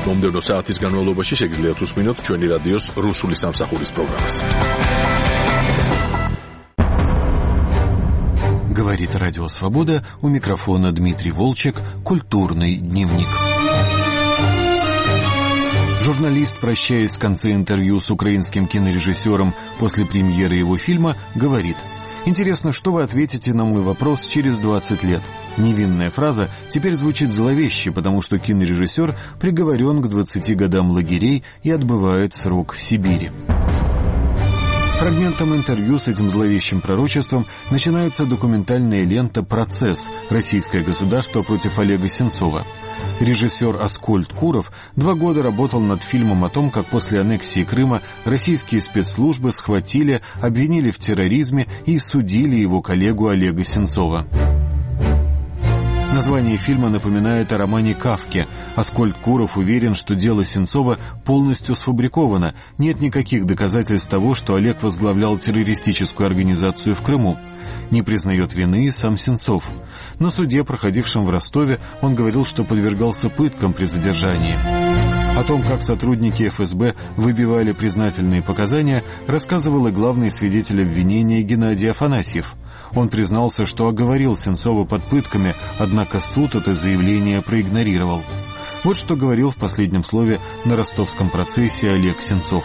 მომდევნო საათის განმავლობაში შეგიძლიათ უსმინოთ ჩვენი რადიოს რუსული სამსახურის პროგრამას. Говорит Радио Свобода, у микрофона Дмитрий Волчек, «Культурный дневник». Журналист, прощаясь в конце интервью с украинским кинорежиссером после премьеры его фильма, говорит: «Интересно, что вы ответите на мой вопрос через 20 лет?» Невинная фраза теперь звучит зловеще, потому что кинорежиссер приговорен к 20 годам лагерей и отбывает срок в Сибири. Фрагментом интервью с этим зловещим пророчеством начинается документальная лента «Процесс. Российское государство против Олега Сенцова». Режиссер Аскольд Куров 2 года работал над фильмом о том, как после аннексии Крыма российские спецслужбы схватили, обвинили в терроризме и судили его коллегу Олега Сенцова. Название фильма напоминает о романе Кафки. Аскольд Куров уверен, что дело Сенцова полностью сфабриковано. Нет никаких доказательств того, что Олег возглавлял террористическую организацию в Крыму. Не признает вины и сам Сенцов. На суде, проходившем в Ростове, он говорил, что подвергался пыткам при задержании. О том, как сотрудники ФСБ выбивали признательные показания, рассказывал и главный свидетель обвинения Геннадий Афанасьев. Он признался, что оговорил Сенцова под пытками, однако суд это заявление проигнорировал. Вот что говорил в последнем слове на ростовском процессе Олег Сенцов.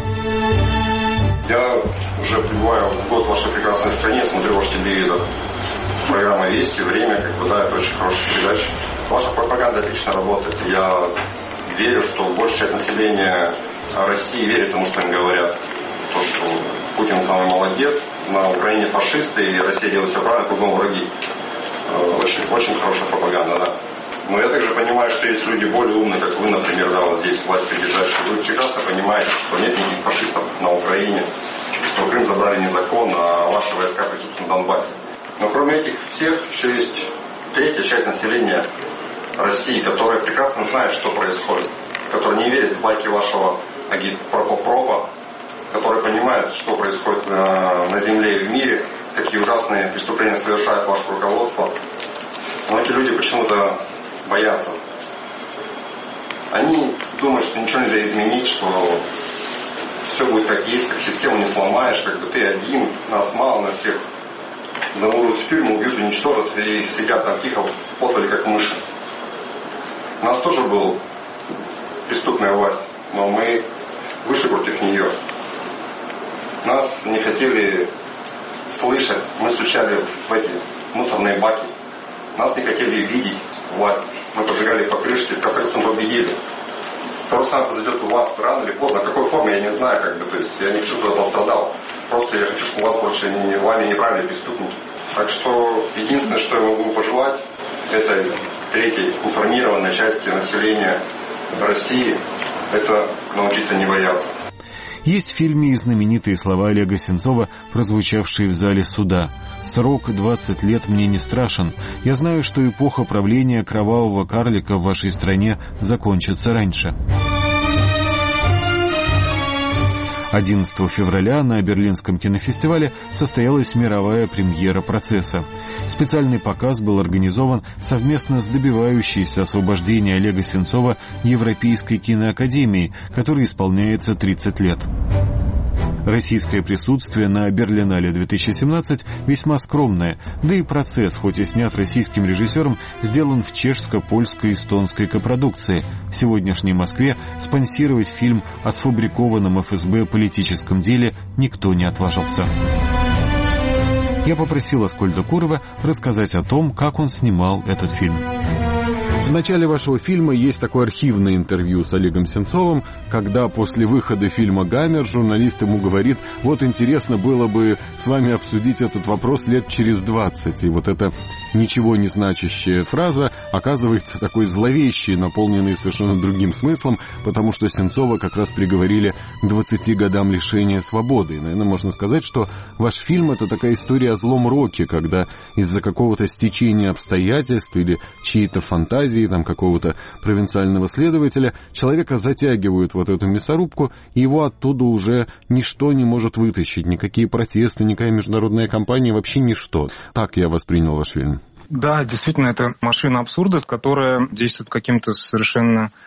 Я уже пребываю год в вашей прекрасной стране, смотрю ваш телевизор. Программа «Вести», «Время», это очень хорошая передача. Ваша пропаганда отлично работает. Я верю, что большая часть населения России верит тому, что им говорят. То, что Путин самый молодец, на Украине фашисты, и Россия делает все правильно, кругом враги. Очень, очень хорошая пропаганда, да. Но я также понимаю, что есть люди более умные, как вы, например, да, вот здесь власть придержащие. Вы прекрасно понимаете, что нет никаких фашистов на Украине, что Крым забрали незаконно, а ваши войска присутствуют на Донбассе. Но кроме этих всех еще есть третья часть населения России, которая прекрасно знает, что происходит, которая не верит в байки вашего агитпропа, которая понимает, что происходит на земле и в мире, какие ужасные преступления совершает ваше руководство. Но эти люди почему-то боятся. Они думают, что ничего нельзя изменить, что все будет как есть, как систему не сломаешь, как бы ты один, нас мало, нас всех замуруют в тюрьму, убьют, уничтожат и сидят там тихо в подполе, как мыши. У нас тоже была преступная власть, но мы вышли против нее. Нас не хотели слышать, мы стучали в эти мусорные баки. Нас не хотели видеть власть. Мы поджигали покрышки, в конце концов победили. То же самое произойдет у вас рано или поздно. В какой форме, я не знаю, то есть я не хочу, чтобы пострадал. Просто я хочу, чтобы у вас больше вами не брали преступники. Так что единственное, что я могу пожелать этой третьей информированной части населения России, это научиться не бояться. Есть в фильме и знаменитые слова Олега Сенцова, прозвучавшие в зале суда. «Срок 20 лет мне не страшен. Я знаю, что эпоха правления кровавого карлика в вашей стране закончится раньше». 11 февраля на Берлинском кинофестивале состоялась мировая премьера «Процесса». Специальный показ был организован совместно с добивающейся освобождения Олега Сенцова Европейской киноакадемией, которой исполняется 30 лет. Российское присутствие на Берлинале 2017 весьма скромное, да и «Процесс», хоть и снят российским режиссером, сделан в чешско-польско-эстонской копродукции. В сегодняшней Москве спонсировать фильм о сфабрикованном ФСБ политическом деле никто не отважился. Я попросил Аскольда Курова рассказать о том, как он снимал этот фильм. В начале вашего фильма есть такое архивное интервью с Олегом Сенцовым, когда после выхода фильма «Гамер» журналист ему говорит: вот интересно было бы с вами обсудить этот вопрос лет через 20. И вот эта ничего не значащая фраза оказывается такой зловещей, наполненной совершенно другим смыслом, потому что Сенцова как раз приговорили к 20 годам лишения свободы. И, наверное, можно сказать, что ваш фильм — это такая история о злом роке, когда из-за какого-то стечения обстоятельств или чьей-то фантазии, там, какого-то провинциального следователя, человека затягивают вот эту мясорубку, и его оттуда уже ничто не может вытащить, никакие протесты, никакая международная кампания, вообще ничто. Так я воспринял ваш фильм. Да, действительно, это машина абсурда, которая действует каким-то совершенно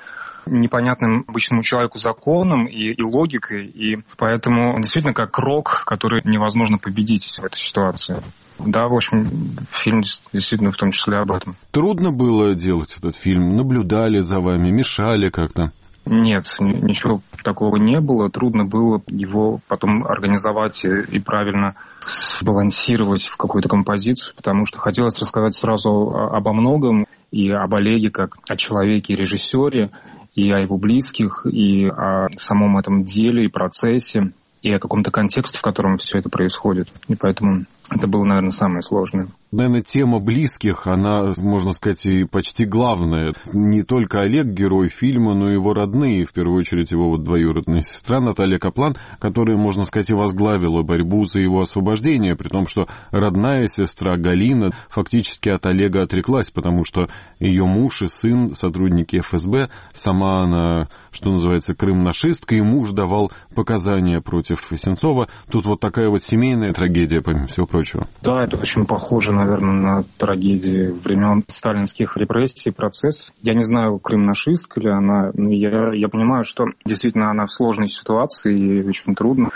непонятным обычному человеку законом и логикой, и поэтому действительно как рок, который невозможно победить в этой ситуации. Да, в общем, фильм действительно в том числе об этом. Трудно было делать этот фильм? Наблюдали за вами, мешали как-то? Нет, ничего такого не было. Трудно было его потом организовать и правильно сбалансировать в какую-то композицию, потому что хотелось рассказать сразу обо многом, и об Олеге как о человеке-режиссере, и о его близких, и о самом этом деле и процессе, и о каком-то контексте, в котором все это происходит. И поэтому это было, наверное, самое сложное. Наверное, тема близких, она, можно сказать, и почти главная. Не только Олег герой фильма, но и его родные, в первую очередь его вот двоюродная сестра Наталья Каплан, которая, можно сказать, и возглавила борьбу за его освобождение, при том, что родная сестра Галина фактически от Олега отреклась, потому что ее муж и сын сотрудники ФСБ, сама она, что называется, крымнашистка, и муж давал показания против Сенцова. Тут вот такая вот семейная трагедия, помимо всего прочего. Да, это очень похоже, наверное, на трагедии времен сталинских репрессий, процессов. Я не знаю, крымнашистка ли она, но я понимаю, что действительно она в сложной ситуации, и очень трудно.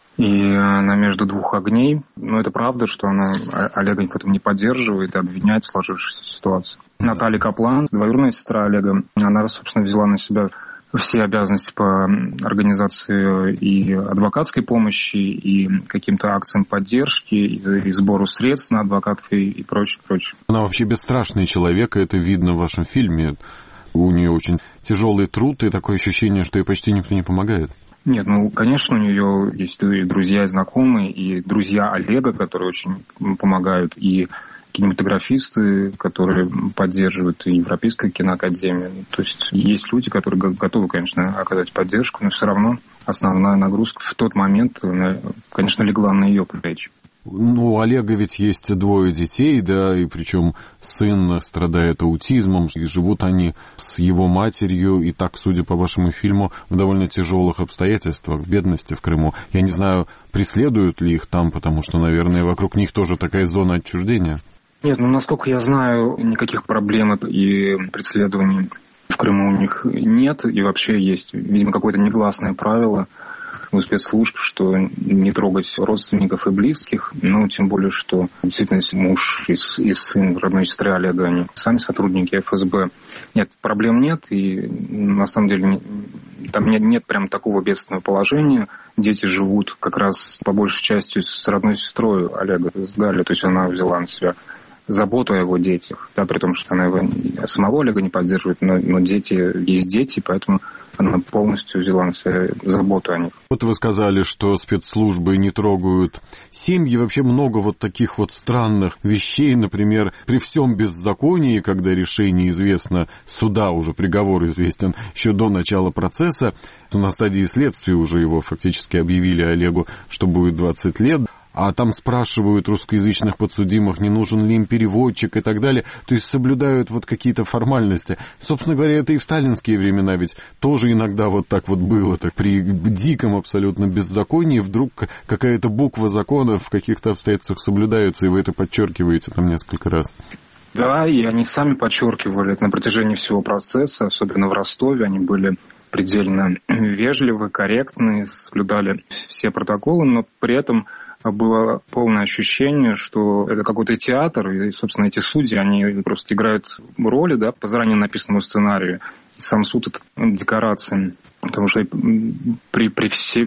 И она между двух огней. Но это правда, что она Олега в этом не поддерживает и обвиняет в сложившейся ситуации. Наталья Каплан, двоюродная сестра Олега, она, собственно, взяла на себя все обязанности по организации и адвокатской помощи, и каким-то акциям поддержки, и сбору средств на адвокатов, и прочее, прочее. Она вообще бесстрашный человек, и это видно в вашем фильме. У нее очень тяжелый труд, и такое ощущение, что ей почти никто не помогает. Нет, конечно, у нее есть и друзья, и знакомые, и друзья Олега, которые очень помогают, и кинематографисты, которые поддерживают и Европейская киноакадемия. То есть есть люди, которые готовы, конечно, оказать поддержку, но все равно основная нагрузка в тот момент, конечно, легла на ее плечи. Ну, у Олега ведь есть 2 детей, да, и причем сын страдает аутизмом, и живут они с его матерью, и так, судя по вашему фильму, в довольно тяжелых обстоятельствах, в бедности в Крыму. Я не знаю, преследуют ли их там, потому что, наверное, вокруг них тоже такая зона отчуждения. Нет, насколько я знаю, никаких проблем и преследований в Крыму у них нет, и вообще есть, видимо, какое-то негласное правило у спецслужб, что не трогать родственников и близких, ну, тем более, что действительно муж и сын родной сестры Олега, они сами сотрудники ФСБ. Нет, проблем нет, и на самом деле там нет прям такого бедственного положения. Дети живут как раз по большей части с родной сестрой Олега, с Галей, то есть она взяла на себя заботу о его детях, да, при том, что она его самого Олега не поддерживает, но дети есть дети, поэтому она полностью взяла на себя заботу о них. Вот вы сказали, что спецслужбы не трогают семьи. Вообще много вот таких вот странных вещей. Например, при всем беззаконии, когда решение известно, суда уже приговор известен еще до начала процесса, на стадии следствия уже его фактически объявили Олегу, что будет 20 лет. А там спрашивают русскоязычных подсудимых, не нужен ли им переводчик и так далее. То есть соблюдают вот какие-то формальности. Собственно говоря, это и в сталинские времена ведь тоже иногда вот так вот было. Так при диком абсолютно беззаконии вдруг какая-то буква закона в каких-то обстоятельствах соблюдается, и вы это подчеркиваете там несколько раз. Да, и они сами подчеркивали это на протяжении всего процесса, особенно в Ростове. Они были предельно вежливы, корректны, соблюдали все протоколы, но при этом было полное ощущение, что это какой-то театр, и, собственно, эти судьи, они просто играют роли, да, по заранее написанному сценарию. И сам суд — это декорация. Потому что при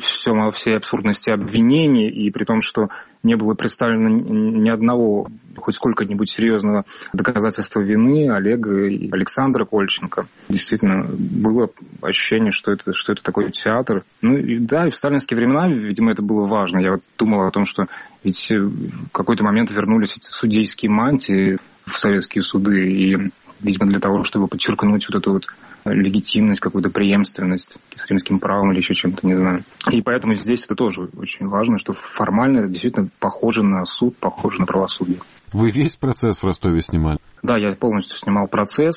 всей абсурдности обвинений, и при том, что не было представлено ни одного хоть сколько-нибудь серьезного доказательства вины Олега и Александра Кольченко, действительно было ощущение, что это такой театр. Ну и да, и в сталинские времена, видимо, это было важно. Я вот думал о том, что ведь в какой-то момент вернулись эти судейские мантии в советские суды, и, видимо, для того, чтобы подчеркнуть вот эту вот легитимность, какую-то преемственность с римским правом или еще чем-то, не знаю. И поэтому здесь это тоже очень важно, что формально это действительно похоже на суд, похоже на правосудие. Вы весь процесс в Ростове снимали? Да, я полностью снимал процесс.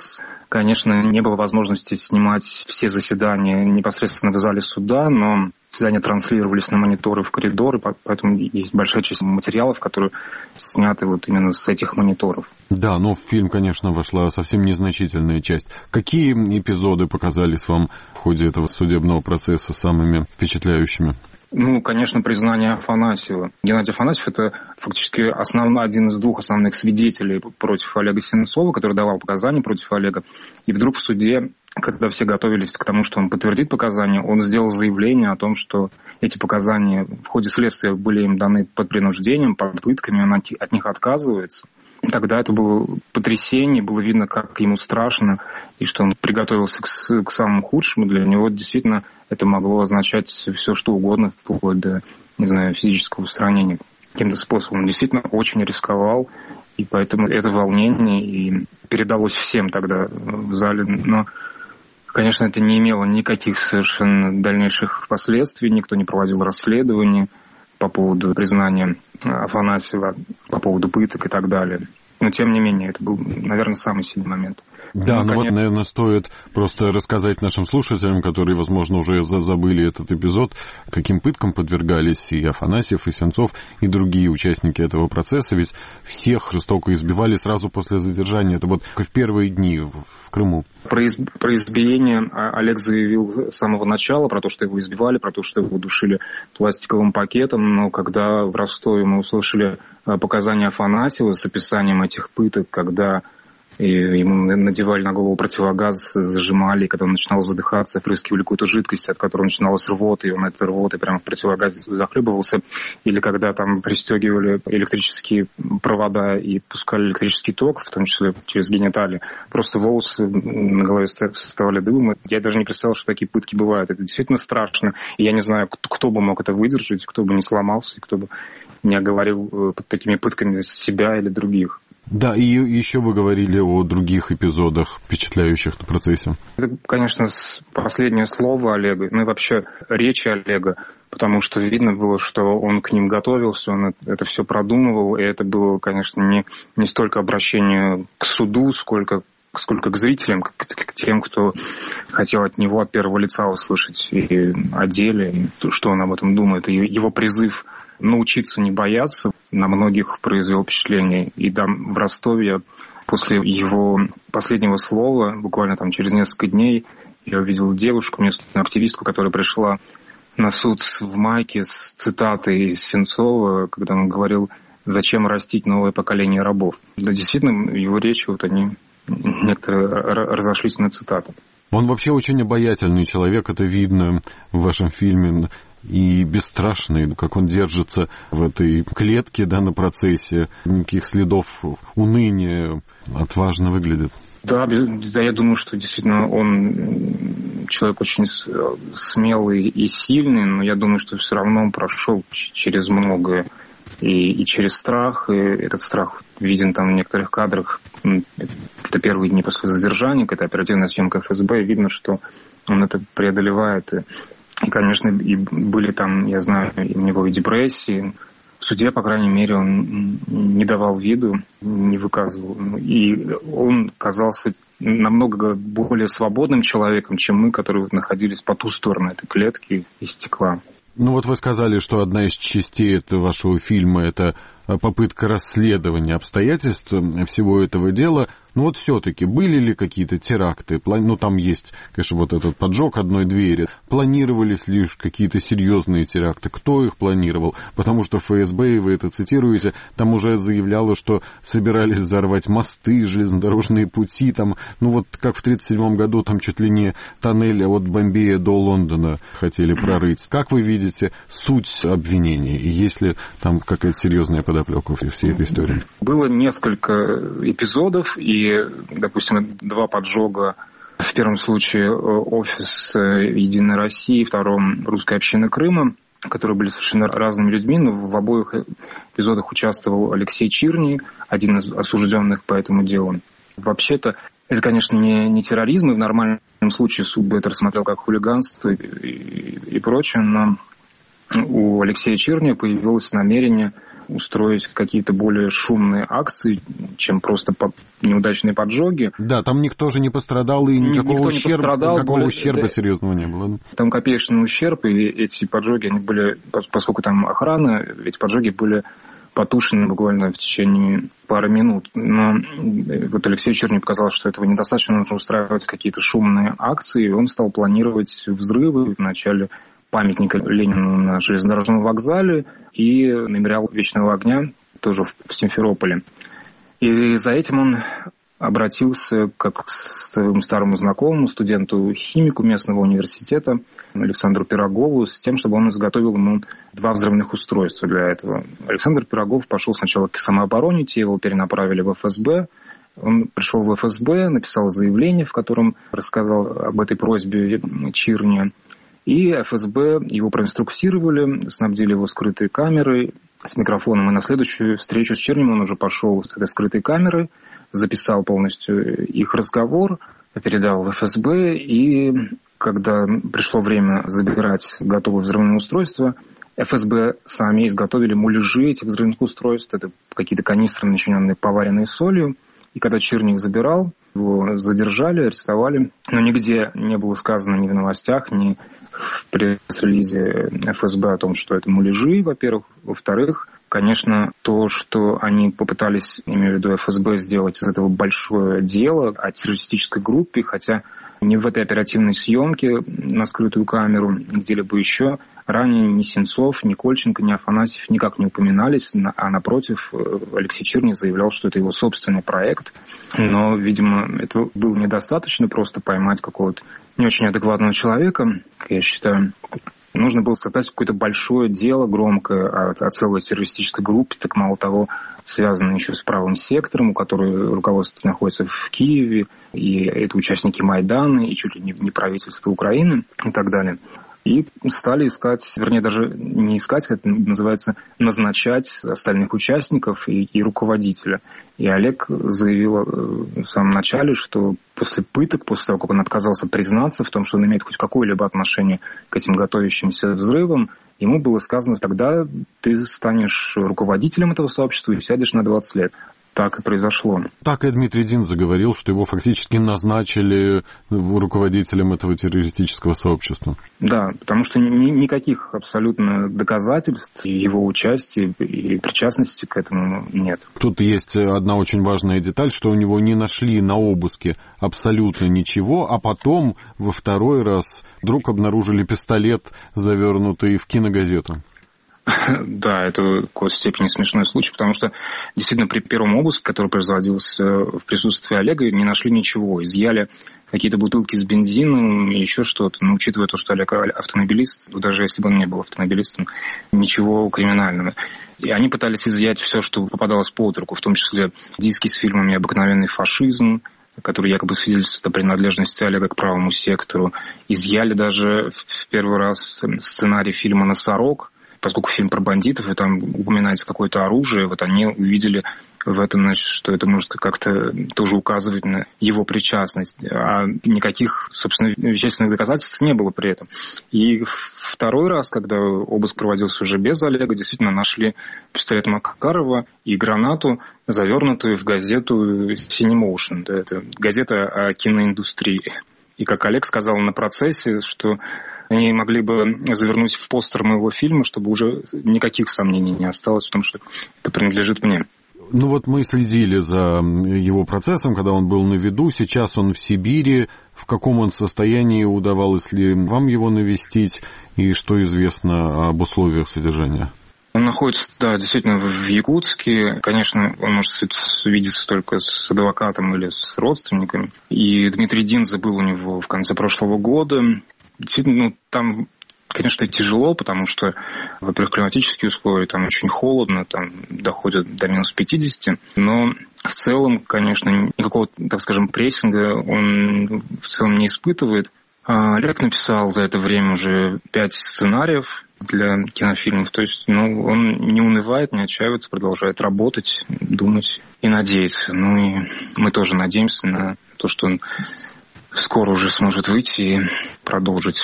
Конечно, не было возможности снимать все заседания непосредственно в зале суда, но заседания транслировались на мониторы в коридоры, поэтому есть большая часть материалов, которые сняты вот именно с этих мониторов. Да, но в фильм, конечно, вошла совсем незначительная часть. Какие эпизоды показались вам в ходе этого судебного процесса самыми впечатляющими? Конечно, признание Афанасьева. Геннадий Афанасьев — это фактически один из двух основных свидетелей против Олега Сенцова, который давал показания против Олега. И вдруг в суде, когда все готовились к тому, что он подтвердит показания, он сделал заявление о том, что эти показания в ходе следствия были им даны под принуждением, под пытками, он от них отказывается. Тогда это было потрясение, было видно, как ему страшно, и что он приготовился к самому худшему. Для него действительно это могло означать все, что угодно, вплоть до, физического устранения каким-то способом. Он действительно очень рисковал, и поэтому это волнение и передалось всем тогда в зале. Но, конечно, это не имело никаких совершенно дальнейших последствий, никто не проводил расследование по поводу признания Афанасьева, по поводу пыток и так далее. Но, тем не менее, это был, наверное, самый сильный момент. Да, наверное, стоит просто рассказать нашим слушателям, которые, возможно, уже забыли этот эпизод, каким пыткам подвергались и Афанасьев, и Сенцов, и другие участники этого процесса. Ведь всех жестоко избивали сразу после задержания. Это вот в первые дни в Крыму. Про избиение Олег заявил с самого начала, про то, что его избивали, про то, что его душили пластиковым пакетом. Но когда в Ростове мы услышали показания Афанасьева с описанием этих пыток, когда ему надевали на голову противогаз, зажимали, и когда он начинал задыхаться, впрыскивали какую-то жидкость, от которой начиналась рвота, и он этой рвотой прямо в противогазе захлебывался. Или когда там пристегивали электрические провода и пускали электрический ток, в том числе через гениталии, просто волосы на голове составали дыбом. Я даже не представлял, что такие пытки бывают. Это действительно страшно. И я не знаю, кто бы мог это выдержать, кто бы не сломался, кто бы не оговорил под такими пытками себя или других. Да, и еще вы говорили о других эпизодах, впечатляющих на процессе. Это, конечно, последнее слово Олега, и вообще речь Олега, потому что видно было, что он к ним готовился, он это все продумывал, и это было, конечно, не столько обращение к суду, сколько к зрителям, к тем, кто хотел от него от первого лица услышать и о деле, что он об этом думает, и его призыв научиться не бояться на многих произвел впечатление. И там в Ростове после его последнего слова, буквально там через несколько дней, я увидел девушку, местную активистку, которая пришла на суд в майке с цитатой из Сенцова, когда он говорил: «Зачем растить новое поколение рабов?». Да, действительно, его речи, они некоторые разошлись на цитаты. Он вообще очень обаятельный человек, это видно в вашем фильме, и бесстрашный, как он держится в этой клетке, на процессе, никаких следов уныния, отважно выглядит. Да, я думаю, что действительно он человек очень смелый и сильный, но я думаю, что все равно он прошел через многое. И через страх, и этот страх виден там в некоторых кадрах. Это первые дни после задержания, это оперативная съемка ФСБ, и видно, что он это преодолевает. И, конечно, и были там, я знаю, у него и депрессии. В суде, по крайней мере, он не давал виду, не выказывал. И он казался намного более свободным человеком, чем мы, которые находились по ту сторону этой клетки из стекла. Вы сказали, что одна из частей этого вашего фильма – это попытка расследования обстоятельств всего этого дела. Все-таки были ли какие-то теракты? Там есть, конечно, этот поджог одной двери. Планировались ли какие-то серьезные теракты? Кто их планировал? Потому что ФСБ, и вы это цитируете, там уже заявляло, что собирались взорвать мосты, железнодорожные пути. Как в 1937 году, там чуть ли не тоннель от Бомбея до Лондона хотели прорыть. Как вы видите суть обвинений? И есть ли там какая-то серьезная подоплека всей этой истории? Было несколько эпизодов, и, допустим, 2 поджога. В первом случае офис «Единой России», в втором русской общины Крыма, которые были совершенно разными людьми, но в обоих эпизодах участвовал Алексей Чирний, один из осужденных по этому делу. Вообще-то, это, конечно, не терроризм, и в нормальном случае суд бы это рассмотрел как хулиганство и прочее, но у Алексея Чирния появилось намерение устроить какие-то более шумные акции, чем просто неудачные поджоги. Да, там никто же не пострадал, и никакого ущерба серьезного не было. Там копеечный ущерб, и эти поджоги, они были, поскольку там охрана, эти поджоги были потушены буквально в течение пары минут. Но вот Алексею Чернию показалось, что этого недостаточно, нужно устраивать какие-то шумные акции, и он стал планировать взрывы в начале памятника Ленину на железнодорожном вокзале и мемориал Вечного огня тоже в Симферополе. И за этим он обратился как к своему старому знакомому, студенту-химику местного университета Александру Пирогову с тем, чтобы он изготовил ему 2 взрывных устройства для этого. Александр Пирогов пошел сначала к самообороне, те его перенаправили в ФСБ. Он пришел в ФСБ, написал заявление, в котором рассказал об этой просьбе Чирни. И ФСБ его проинструктировали, снабдили его скрытой камерой с микрофоном. И на следующую встречу с Чернем он уже пошел с этой скрытой камерой, записал полностью их разговор, передал в ФСБ. И когда пришло время забирать готовые взрывные устройства, ФСБ сами изготовили муляжи этих взрывных устройств. Это какие-то канистры, начиненные поваренной солью. И когда Черни их забирал, его задержали, арестовали. Но нигде не было сказано ни в новостях, ни в пресс-релизе ФСБ о том, что это муляжи, во-первых. Во-вторых, конечно, то, что они попытались, имею в виду ФСБ, сделать из этого большое дело о террористической группе, хотя ни в этой оперативной съемке на скрытую камеру, где-либо еще, ранее ни Сенцов, ни Кольченко, ни Афанасьев никак не упоминались, а напротив, Алексей Черни заявлял, что это его собственный проект. Но, видимо, этого было недостаточно, просто поймать какого-то не очень адекватного человека, я считаю. Нужно было создать какое-то большое дело, громкое, о целой террористической группе, так мало того, связанное еще с правым сектором, у которого руководство находится в Киеве, и это участники Майдана, и чуть ли не правительство Украины и так далее. И стали искать, вернее, даже не искать, это называется назначать остальных участников и руководителя. И Олег заявил в самом начале, что после пыток, после того, как он отказался признаться в том, что он имеет хоть какое-либо отношение к этим готовящимся взрывам, ему было сказано, тогда ты станешь руководителем этого сообщества и сядешь на 20 лет. Так и произошло. Так и Дмитрий Дин заговорил, что его фактически назначили руководителем этого террористического сообщества. Да, потому что никаких абсолютно доказательств его участия и причастности к этому нет. Тут есть одна очень важная деталь, что у него не нашли на обыске абсолютно ничего, а потом во второй раз вдруг обнаружили пистолет, завернутый в киногазету. Да, это в какой-то степени смешной случай, потому что действительно при первом обыске, который производился в присутствии Олега, не нашли ничего. Изъяли какие-то бутылки с бензином и еще что-то. Но учитывая то, что Олег автомобилист, даже если бы он не был автомобилистом, ничего криминального. И они пытались изъять все, что попадалось под руку, в том числе диски с фильмами «Обыкновенный фашизм», который якобы свидетельствует о принадлежности Олега к правому сектору. Изъяли даже в первый раз сценарий фильма «Носорог», поскольку фильм про бандитов, и там упоминается какое-то оружие, вот они увидели в этом, значит, что это может как-то тоже указывать на его причастность. А никаких, собственно, вещественных доказательств не было при этом. И второй раз, когда обыск проводился уже без Олега, действительно нашли пистолет Макарова и гранату, завернутую в газету «Синемоушен». Это газета о киноиндустрии. И, как Олег сказал на процессе, что они могли бы завернуть в постер моего фильма, чтобы уже никаких сомнений не осталось в том, что это принадлежит мне. Ну вот мы следили за его процессом, когда он был на виду. Сейчас он в Сибири. В каком он состоянии, удавалось ли вам его навестить? И что известно об условиях содержания? Он находится, да, действительно в Якутске. Конечно, он может видеться только с адвокатом или с родственниками. И Дмитрий Динзе был у него в конце прошлого года. Действительно, там, конечно, тяжело, потому что, во-первых, климатические условия, там очень холодно, там доходит до минус 50, но в целом, конечно, никакого, так скажем, прессинга он в целом не испытывает. Олег написал за это время уже 5 сценариев для кинофильмов, то есть, он не унывает, не отчаивается, продолжает работать, думать и надеяться. Ну и мы тоже надеемся на то, что он скоро уже сможет выйти и продолжить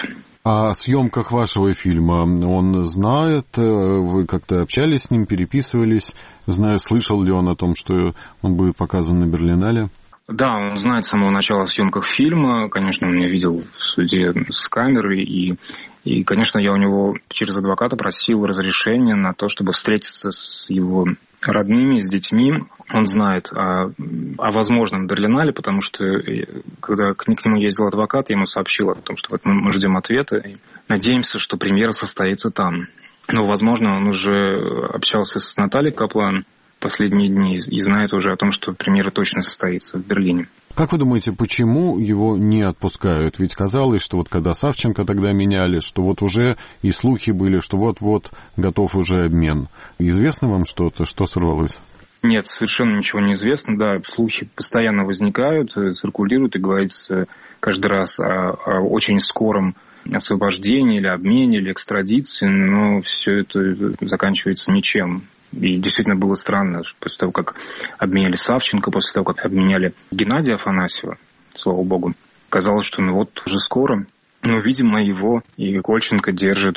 О съемках вашего фильма он знает? Вы как-то общались с ним, переписывались? Слышал ли он о том, что он будет показан на Берлинале? Да, он знает с самого начала съемках фильма. Конечно, он меня видел в суде с камерой. И, конечно, я у него через адвоката просил разрешения на то, чтобы встретиться с его родными, с детьми. Он знает о возможном Берлинале, потому что, когда к нему ездил адвокат, я ему сообщил о том, что вот мы ждем ответа и надеемся, что премьера состоится там. Но, возможно, он уже общался с Натальей Каплан последние дни и знает уже о том, что премьера точно состоится в Берлине. Как вы думаете, почему его не отпускают? Ведь казалось, что вот когда Савченко тогда меняли, что вот уже и слухи были, что вот-вот готов уже обмен. Известно вам что-то, что сорвалось? Нет, совершенно ничего не известно. Да, слухи постоянно возникают, циркулируют и говорится каждый раз о очень скором освобождении или обмене, или экстрадиции, но все это заканчивается ничем. И действительно было странно, что после того, как обменяли Савченко, после того, как обменяли Геннадия Афанасьева, слава богу, казалось, что вот уже скоро. Но, видимо, его и Кольченко держат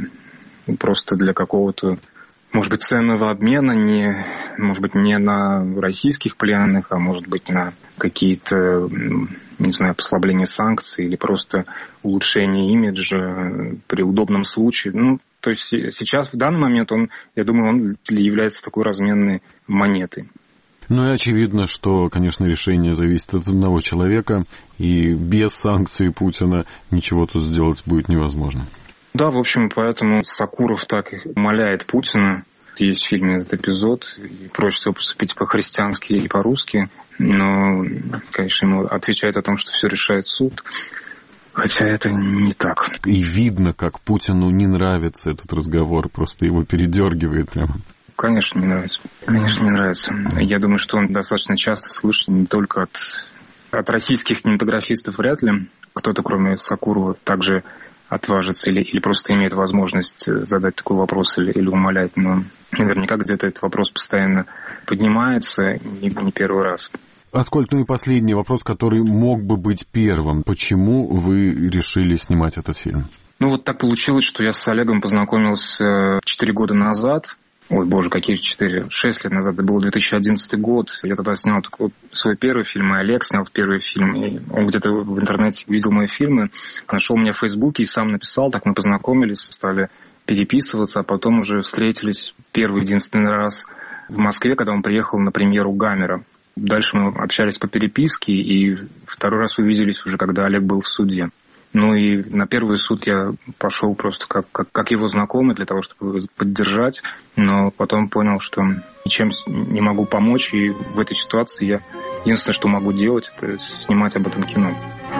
просто для какого-то, может быть, ценного обмена, может быть, не на российских пленных, а может быть, на какие-то, не знаю, послабление санкций или просто улучшение имиджа при удобном случае. То есть сейчас, в данный момент, я думаю, он является такой разменной монетой. И очевидно, что, конечно, решение зависит от одного человека, и без санкций Путина ничего тут сделать будет невозможно. Да, в общем, поэтому Сакуров так и умоляет Путина. Есть в фильме этот эпизод, и просит его поступить по-христиански и по-русски, но, конечно, ему отвечает о том, что все решает суд. Хотя это не так. И видно, как Путину не нравится этот разговор, просто его передергивает прямо. Конечно, не нравится. Конечно, не нравится. Я думаю, что он достаточно часто слышит не только от российских кинематографистов, вряд ли кто-то, кроме Сакурова, также отважится или просто имеет возможность задать такой вопрос или умолять. Но наверняка где-то этот вопрос постоянно поднимается, не первый раз. Аскольд, и последний вопрос, который мог бы быть первым. Почему вы решили снимать этот фильм? Вот так получилось, что я с Олегом познакомился 4 года назад. Ой, боже, какие 4? 6 лет назад. Это был 2011 год. Я тогда снял свой первый фильм, и Олег снял первый фильм. И он где-то в интернете видел мои фильмы, нашел меня в Фейсбуке и сам написал. Так мы познакомились, стали переписываться, а потом уже встретились первый единственный раз в Москве, когда он приехал на премьеру «Гамера». Дальше мы общались по переписке, и второй раз увиделись уже, когда Олег был в суде. И на первый суд я пошел просто как его знакомый для того, чтобы его поддержать, но потом понял, что ничем не могу помочь, и в этой ситуации я единственное, что могу делать, это снимать об этом кино.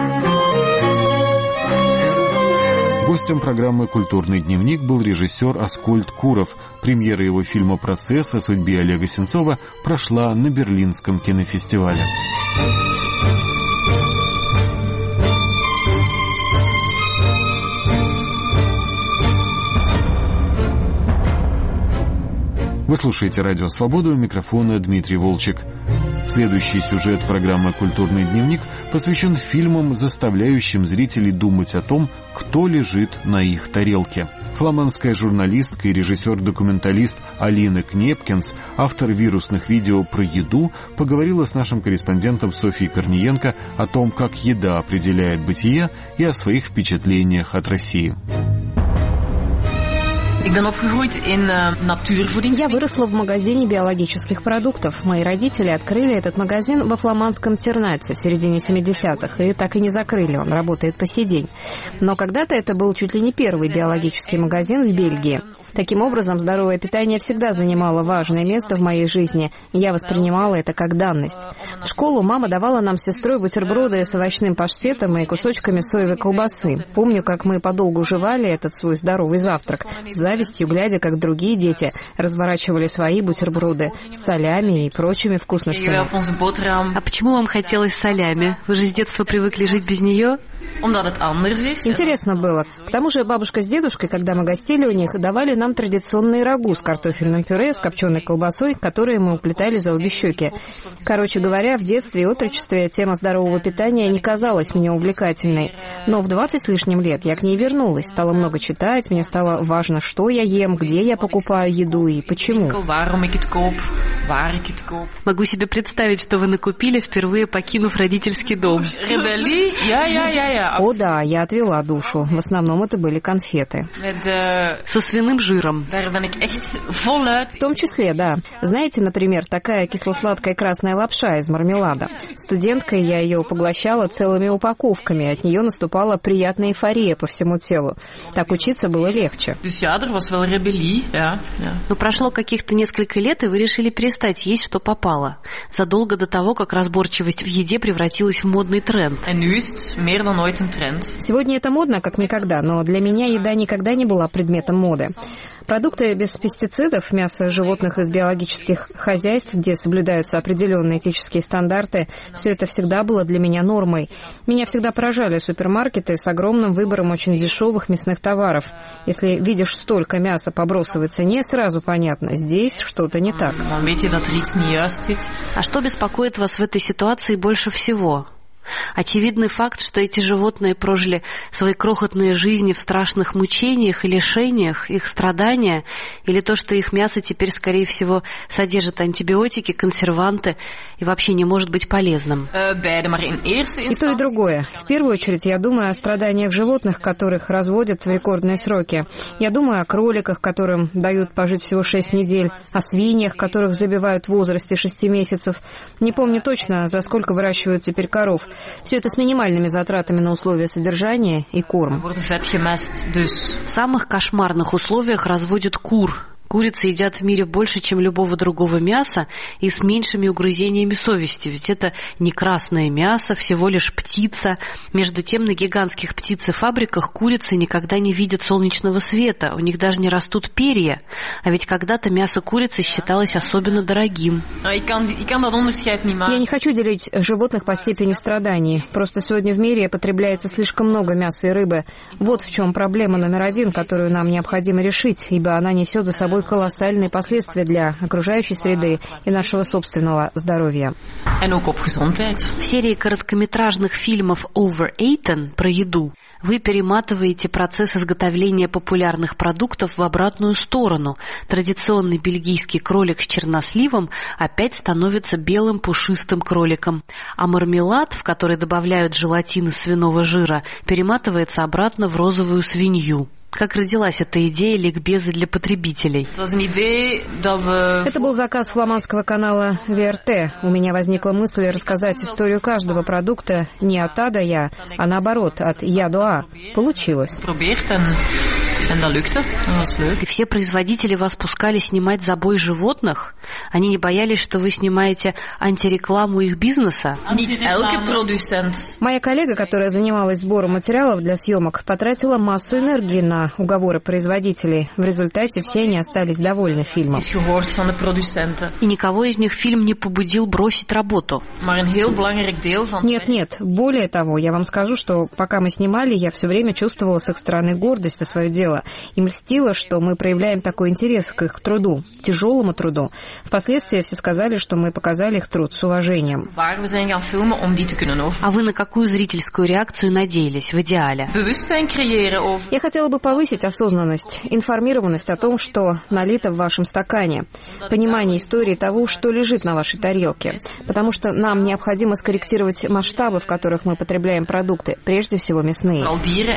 Гостем программы «Культурный дневник» был режиссер Аскольд Куров. Премьера его фильма «Процесс» о судьбе Олега Сенцова прошла на Берлинском кинофестивале. Вы слушаете «Радио Свобода», у микрофона Дмитрий Волчек. Следующий сюжет программы «Культурный дневник» посвящен фильмам, заставляющим зрителей думать о том, кто лежит на их тарелке. Фламандская журналистка и режиссер-документалист Алина Кнепкинс, автор вирусных видео про еду, поговорила с нашим корреспондентом Софией Корниенко о том, как еда определяет бытие, и о своих впечатлениях от России. Я выросла в магазине биологических продуктов. Мои родители открыли этот магазин во фламандском Тернате в середине 70-х, и так и не закрыли, он работает по сей день. Но когда-то это был чуть ли не первый биологический магазин в Бельгии. Таким образом, здоровое питание всегда занимало важное место в моей жизни. Я воспринимала это как данность. В школу мама давала нам с сестрой бутерброды с овощным паштетом и кусочками соевой колбасы. Помню, как мы подолгу жевали этот свой здоровый завтрак. За завистью, глядя, как другие дети разворачивали свои бутерброды с солями и прочими вкусностями. А почему вам хотелось солями? Вы же с детства привыкли жить без нее? Интересно было. К тому же бабушка с дедушкой, когда мы гостили у них, давали нам традиционные рагу с картофельным пюре, с копченой колбасой, которые мы уплетали за обе щеки. Короче говоря, в детстве и отрочестве тема здорового питания не казалась мне увлекательной. Но в 20 с лишним лет я к ней вернулась, стала много читать, мне стало важно, что я ем, где я покупаю еду и почему. Могу себе представить, что вы накупили, впервые покинув родительский дом. О да, я отвела душу. В основном это были конфеты. Со свиным жиром. В том числе, да. Знаете, например, такая кисло-сладкая красная лапша из мармелада. Студенткой я ее поглощала целыми упаковками. От нее наступала приятная эйфория по всему телу. Так учиться было легче. Но прошло каких-то несколько лет, и вы решили перестать есть, что попало. Задолго до того, как разборчивость в еде превратилась в модный тренд. Сегодня это модно, как никогда, но для меня еда никогда не была предметом моды. Продукты без пестицидов, мясо животных из биологических хозяйств, где соблюдаются определенные этические стандарты, все это всегда было для меня нормой. Меня всегда поражали супермаркеты с огромным выбором очень дешевых мясных товаров. Если видишь столько мяса по бросовой цене, сразу понятно, здесь что-то не так. А что беспокоит вас в этой ситуации больше всего? Очевидный факт, что эти животные прожили свои крохотные жизни в страшных мучениях и лишениях, их страдания, или то, что их мясо теперь, скорее всего, содержит антибиотики, консерванты и вообще не может быть полезным? И то, и другое. В первую очередь я думаю о страданиях животных, которых разводят в рекордные сроки. Я думаю о кроликах, которым дают пожить всего 6 недель, о свиньях, которых забивают в возрасте 6 месяцев. Не помню точно, за сколько выращивают теперь коров. Все это с минимальными затратами на условия содержания и корм. В самых кошмарных условиях разводят кур. Курицы едят в мире больше, чем любого другого мяса, и с меньшими угрызениями совести. Ведь это не красное мясо, всего лишь птица. Между тем, на гигантских птицефабриках курицы никогда не видят солнечного света, у них даже не растут перья. А ведь когда-то мясо курицы считалось особенно дорогим. Я не хочу делить животных по степени страданий. Просто сегодня в мире потребляется слишком много мяса и рыбы. Вот в чем проблема номер один, которую нам необходимо решить, ибо она несет за собой колоссальные последствия для окружающей среды и нашего собственного здоровья. В серии короткометражных фильмов Overeaten про еду вы перематываете процесс изготовления популярных продуктов в обратную сторону. Традиционный бельгийский кролик с черносливом опять становится белым пушистым кроликом, а мармелад, в который добавляют желатин из свиного жира, перематывается обратно в розовую свинью. Как родилась эта идея ликбеза для потребителей? Это был заказ фламандского канала ВРТ. У меня возникла мысль рассказать историю каждого продукта не от А до Я, а наоборот, от Я до А. Получилось. И все производители вас пускали снимать забой животных? Они не боялись, что вы снимаете антирекламу их бизнеса? Моя коллега, которая занималась сбором материалов для съемок, потратила массу энергии на уговоры производителей. В результате все они остались довольны фильмом. И никого из них фильм не побудил бросить работу? Нет. Более того, я вам скажу, что пока мы снимали, я все время чувствовала с их стороны гордость за свое дело и мстила, что мы проявляем такой интерес к их труду, тяжелому труду. Впоследствии все сказали, что мы показали их труд с уважением. А вы на какую зрительскую реакцию надеялись в идеале? Я хотела бы повысить осознанность, информированность о том, что налито в вашем стакане, понимание истории того, что лежит на вашей тарелке, потому что нам необходимо скорректировать масштабы, в которых мы потребляем продукты, прежде всего мясные.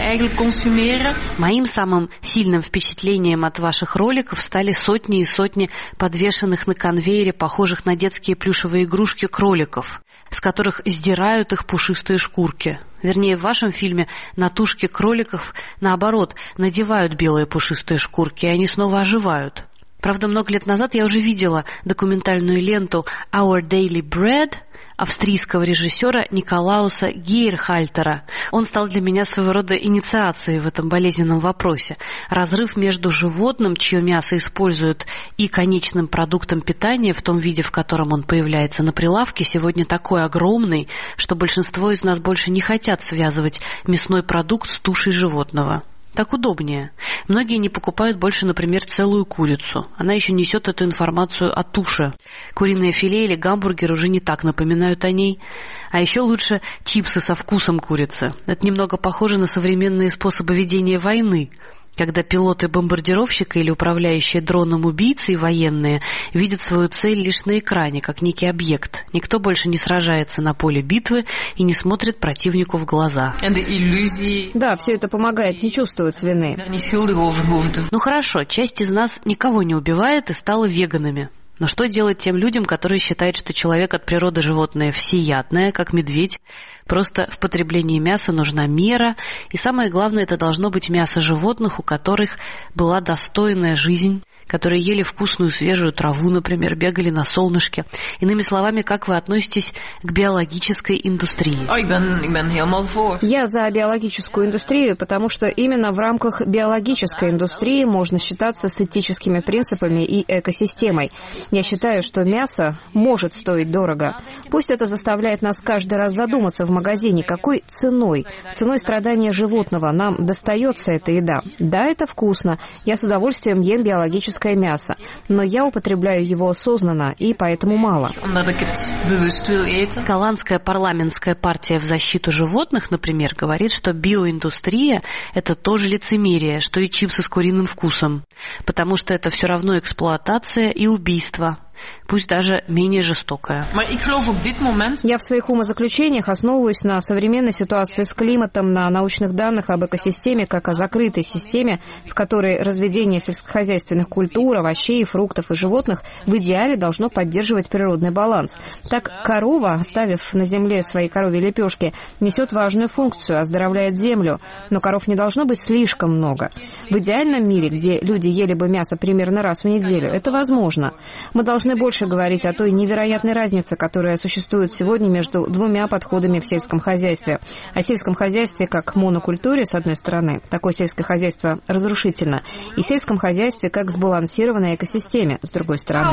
Моим самым сильным впечатлением от ваших роликов стали сотни и сотни подвешенных на конвейере, похожих на детские плюшевые игрушки кроликов, с которых сдирают их пушистые шкурки. Вернее, в вашем фильме на тушки кроликов, наоборот, надевают белые пушистые шкурки, и они снова оживают. Правда, много лет назад я уже видела документальную ленту «Our Daily Bread» австрийского режиссера Николауса Гейрхальтера. Он стал для меня своего рода инициацией в этом болезненном вопросе. Разрыв между животным, чье мясо используют, и конечным продуктом питания в том виде, в котором он появляется на прилавке, сегодня такой огромный, что большинство из нас больше не хотят связывать мясной продукт с тушей животного. Так удобнее. Многие не покупают больше, например, целую курицу. Она еще несет эту информацию о туше. Куриное филе или гамбургер уже не так напоминают о ней. А еще лучше чипсы со вкусом курицы. Это немного похоже на современные способы ведения войны, когда пилоты бомбардировщика или управляющие дроном убийцы и военные видят свою цель лишь на экране, как некий объект. Никто больше не сражается на поле битвы и не смотрит противнику в глаза. Да, все это помогает не чувствовать вины. Ну хорошо, часть из нас никого не убивает и стала веганами. Но что делать тем людям, которые считают, что человек от природы животное всеядное, как медведь? Просто в потреблении мяса нужна мера, и самое главное, это должно быть мясо животных, у которых была достойная жизнь, которые ели вкусную свежую траву, например, бегали на солнышке. Иными словами, как вы относитесь к биологической индустрии? Я за биологическую индустрию, потому что именно в рамках биологической индустрии можно считаться с этическими принципами и экосистемой. Я считаю, что мясо может стоить дорого. Пусть это заставляет нас каждый раз задуматься в магазине, какой ценой страдания животного нам достается эта еда. Да, это вкусно. Я с удовольствием ем биологическое мясо, но я употребляю его осознанно, и поэтому мало. Голландская парламентская партия в защиту животных, например, говорит, что биоиндустрия – это тоже лицемерие, что и чипсы с куриным вкусом, потому что это все равно эксплуатация и убийство. Пусть даже менее жестокая. Я в своих умозаключениях основываюсь на современной ситуации с климатом, на научных данных об экосистеме, как о закрытой системе, в которой разведение сельскохозяйственных культур, овощей, фруктов и животных в идеале должно поддерживать природный баланс. Так корова, оставив на земле свои коровьи лепешки, несет важную функцию, оздоровляет землю, но коров не должно быть слишком много. В идеальном мире, где люди ели бы мясо примерно раз в неделю, это возможно. Мы должны больше говорить о той невероятной разнице, которая существует сегодня между двумя подходами в сельском хозяйстве. О сельском хозяйстве как монокультуре, с одной стороны, такое сельское хозяйство разрушительно, и сельском хозяйстве как сбалансированной экосистеме, с другой стороны.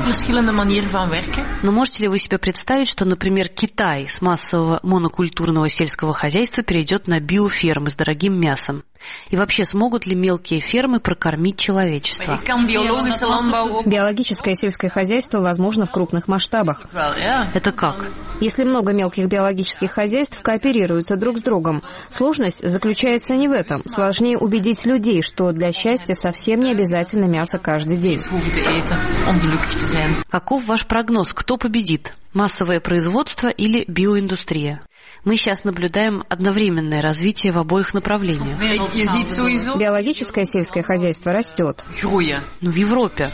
Но можете ли вы себе представить, что, например, Китай с массового монокультурного сельского хозяйства перейдет на биофермы с дорогим мясом? И вообще, смогут ли мелкие фермы прокормить человечество? Биологическое сельское хозяйство возможно в крупных масштабах. Это как? Если много мелких биологических хозяйств кооперируются друг с другом. Сложность заключается не в этом. Сложнее убедить людей, что для счастья совсем не обязательно мясо каждый день. Каков ваш прогноз? Кто победит? Массовое производство или биоиндустрия? Мы сейчас наблюдаем одновременное развитие в обоих направлениях. Биологическое сельское хозяйство растет. Но в Европе.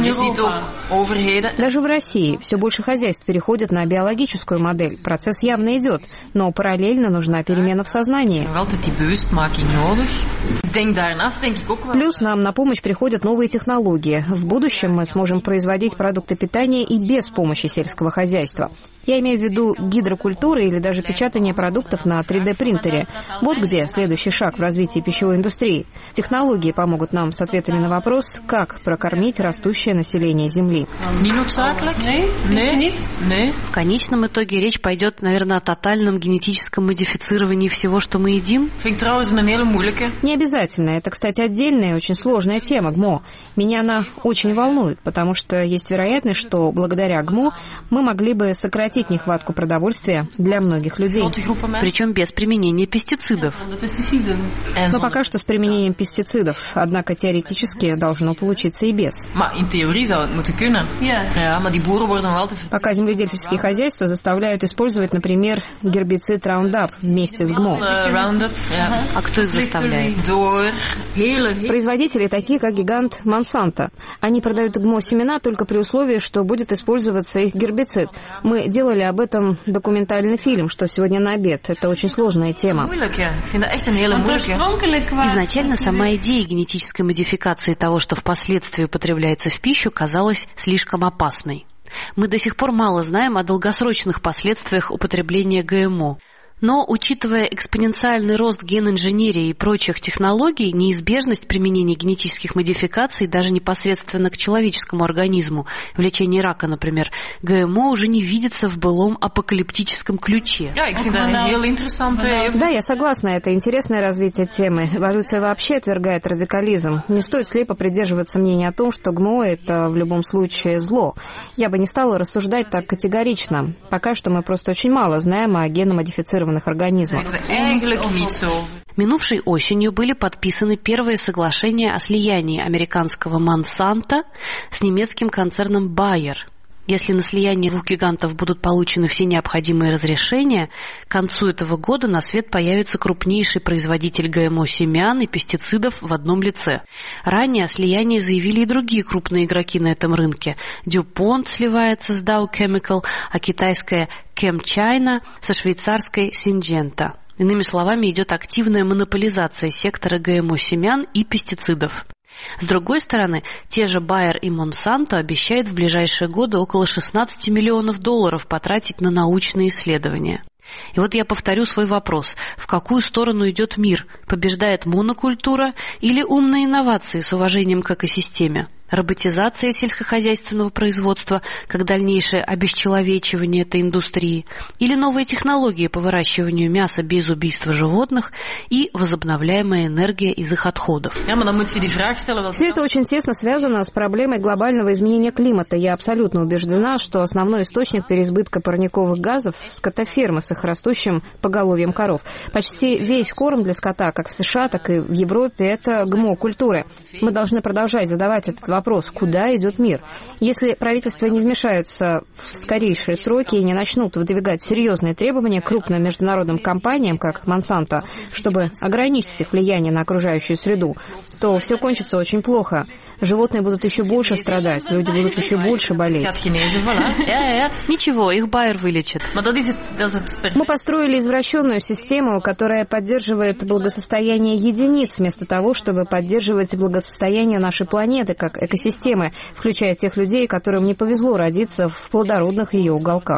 Даже в России все больше хозяйств переходят на биологическую модель. Процесс явно идет, но параллельно нужна перемена в сознании. Плюс нам на помощь приходят новые технологии. В будущем мы сможем производить продукты питания и без помощи сельского хозяйства. Я имею в виду гидрокультуры или даже печатание продуктов на 3D-принтере. Вот где следующий шаг в развитии пищевой индустрии. Технологии помогут нам с ответами на вопрос, как прокормить растущее население Земли. В конечном итоге речь пойдет, наверное, о тотальном генетическом модифицировании всего, что мы едим? Не обязательно. Это, кстати, отдельная и очень сложная тема, ГМО. Меня она очень волнует, потому что есть вероятность, что благодаря ГМО мы могли бы сократить нехватку продовольствия для многих людей. Причем без применения пестицидов. Но пока что с применением пестицидов. Однако теоретически должно получиться и без. Пока земледельческие хозяйства заставляют использовать, например, гербицид Roundup вместе с ГМО. А кто их заставляет? Производители такие, как гигант Monsanto. Они продают ГМО семена только при условии, что будет использоваться их гербицид. Мы делали об этом документальный фильм, что сегодня на обед. Это очень сложная тема. Изначально сама идея генетической модификации того, что впоследствии употребляется в пищу, казалась слишком опасной. Мы до сих пор мало знаем о долгосрочных последствиях употребления ГМО. Но, учитывая экспоненциальный рост генинженерии и прочих технологий, неизбежность применения генетических модификаций даже непосредственно к человеческому организму, в лечении рака, например, ГМО уже не видится в былом апокалиптическом ключе. Да, я согласна, это интересное развитие темы. Эволюция вообще отвергает радикализм. Не стоит слепо придерживаться мнения о том, что ГМО – это в любом случае зло. Я бы не стала рассуждать так категорично. Пока что мы просто очень мало знаем о геномодифицированных организмах. Минувшей осенью были подписаны первые соглашения о слиянии американского Monsanto с немецким концерном Bayer. Если на слияние двух гигантов будут получены все необходимые разрешения, к концу этого года на свет появится крупнейший производитель ГМО-семян и пестицидов в одном лице. Ранее о слиянии заявили и другие крупные игроки на этом рынке. DuPont сливается с Dow Chemical, а китайская ChemChina со швейцарской Syngenta. Иными словами, идет активная монополизация сектора ГМО-семян и пестицидов. С другой стороны, те же Bayer и Monsanto обещают в ближайшие годы около 16 миллионов долларов потратить на научные исследования. И вот я повторю свой вопрос. В какую сторону идет мир? Побеждает монокультура или умные инновации с уважением к экосистеме? Роботизация сельскохозяйственного производства, как дальнейшее обесчеловечивание этой индустрии, или новые технологии по выращиванию мяса без убийства животных и возобновляемая энергия из их отходов. Все это очень тесно связано с проблемой глобального изменения климата. Я абсолютно убеждена, что основной источник переизбытка парниковых газов – скотофермы с их растущим поголовьем коров. Почти весь корм для скота, как в США, так и в Европе, это ГМО-культуры. Мы должны продолжать задавать этот вопрос, куда идет мир. Если правительства не вмешаются в скорейшие сроки и не начнут выдвигать серьезные требования крупным международным компаниям, как Monsanto, чтобы ограничить их влияние на окружающую среду, то все кончится очень плохо. Животные будут еще больше страдать, люди будут еще больше болеть. Ничего, их Bayer вылечит. Мы построили извращенную систему, которая поддерживает благосостояние единиц, вместо того, чтобы поддерживать благосостояние нашей планеты как экосистемы, включая тех людей, которым не повезло родиться в плодородных ее уголках.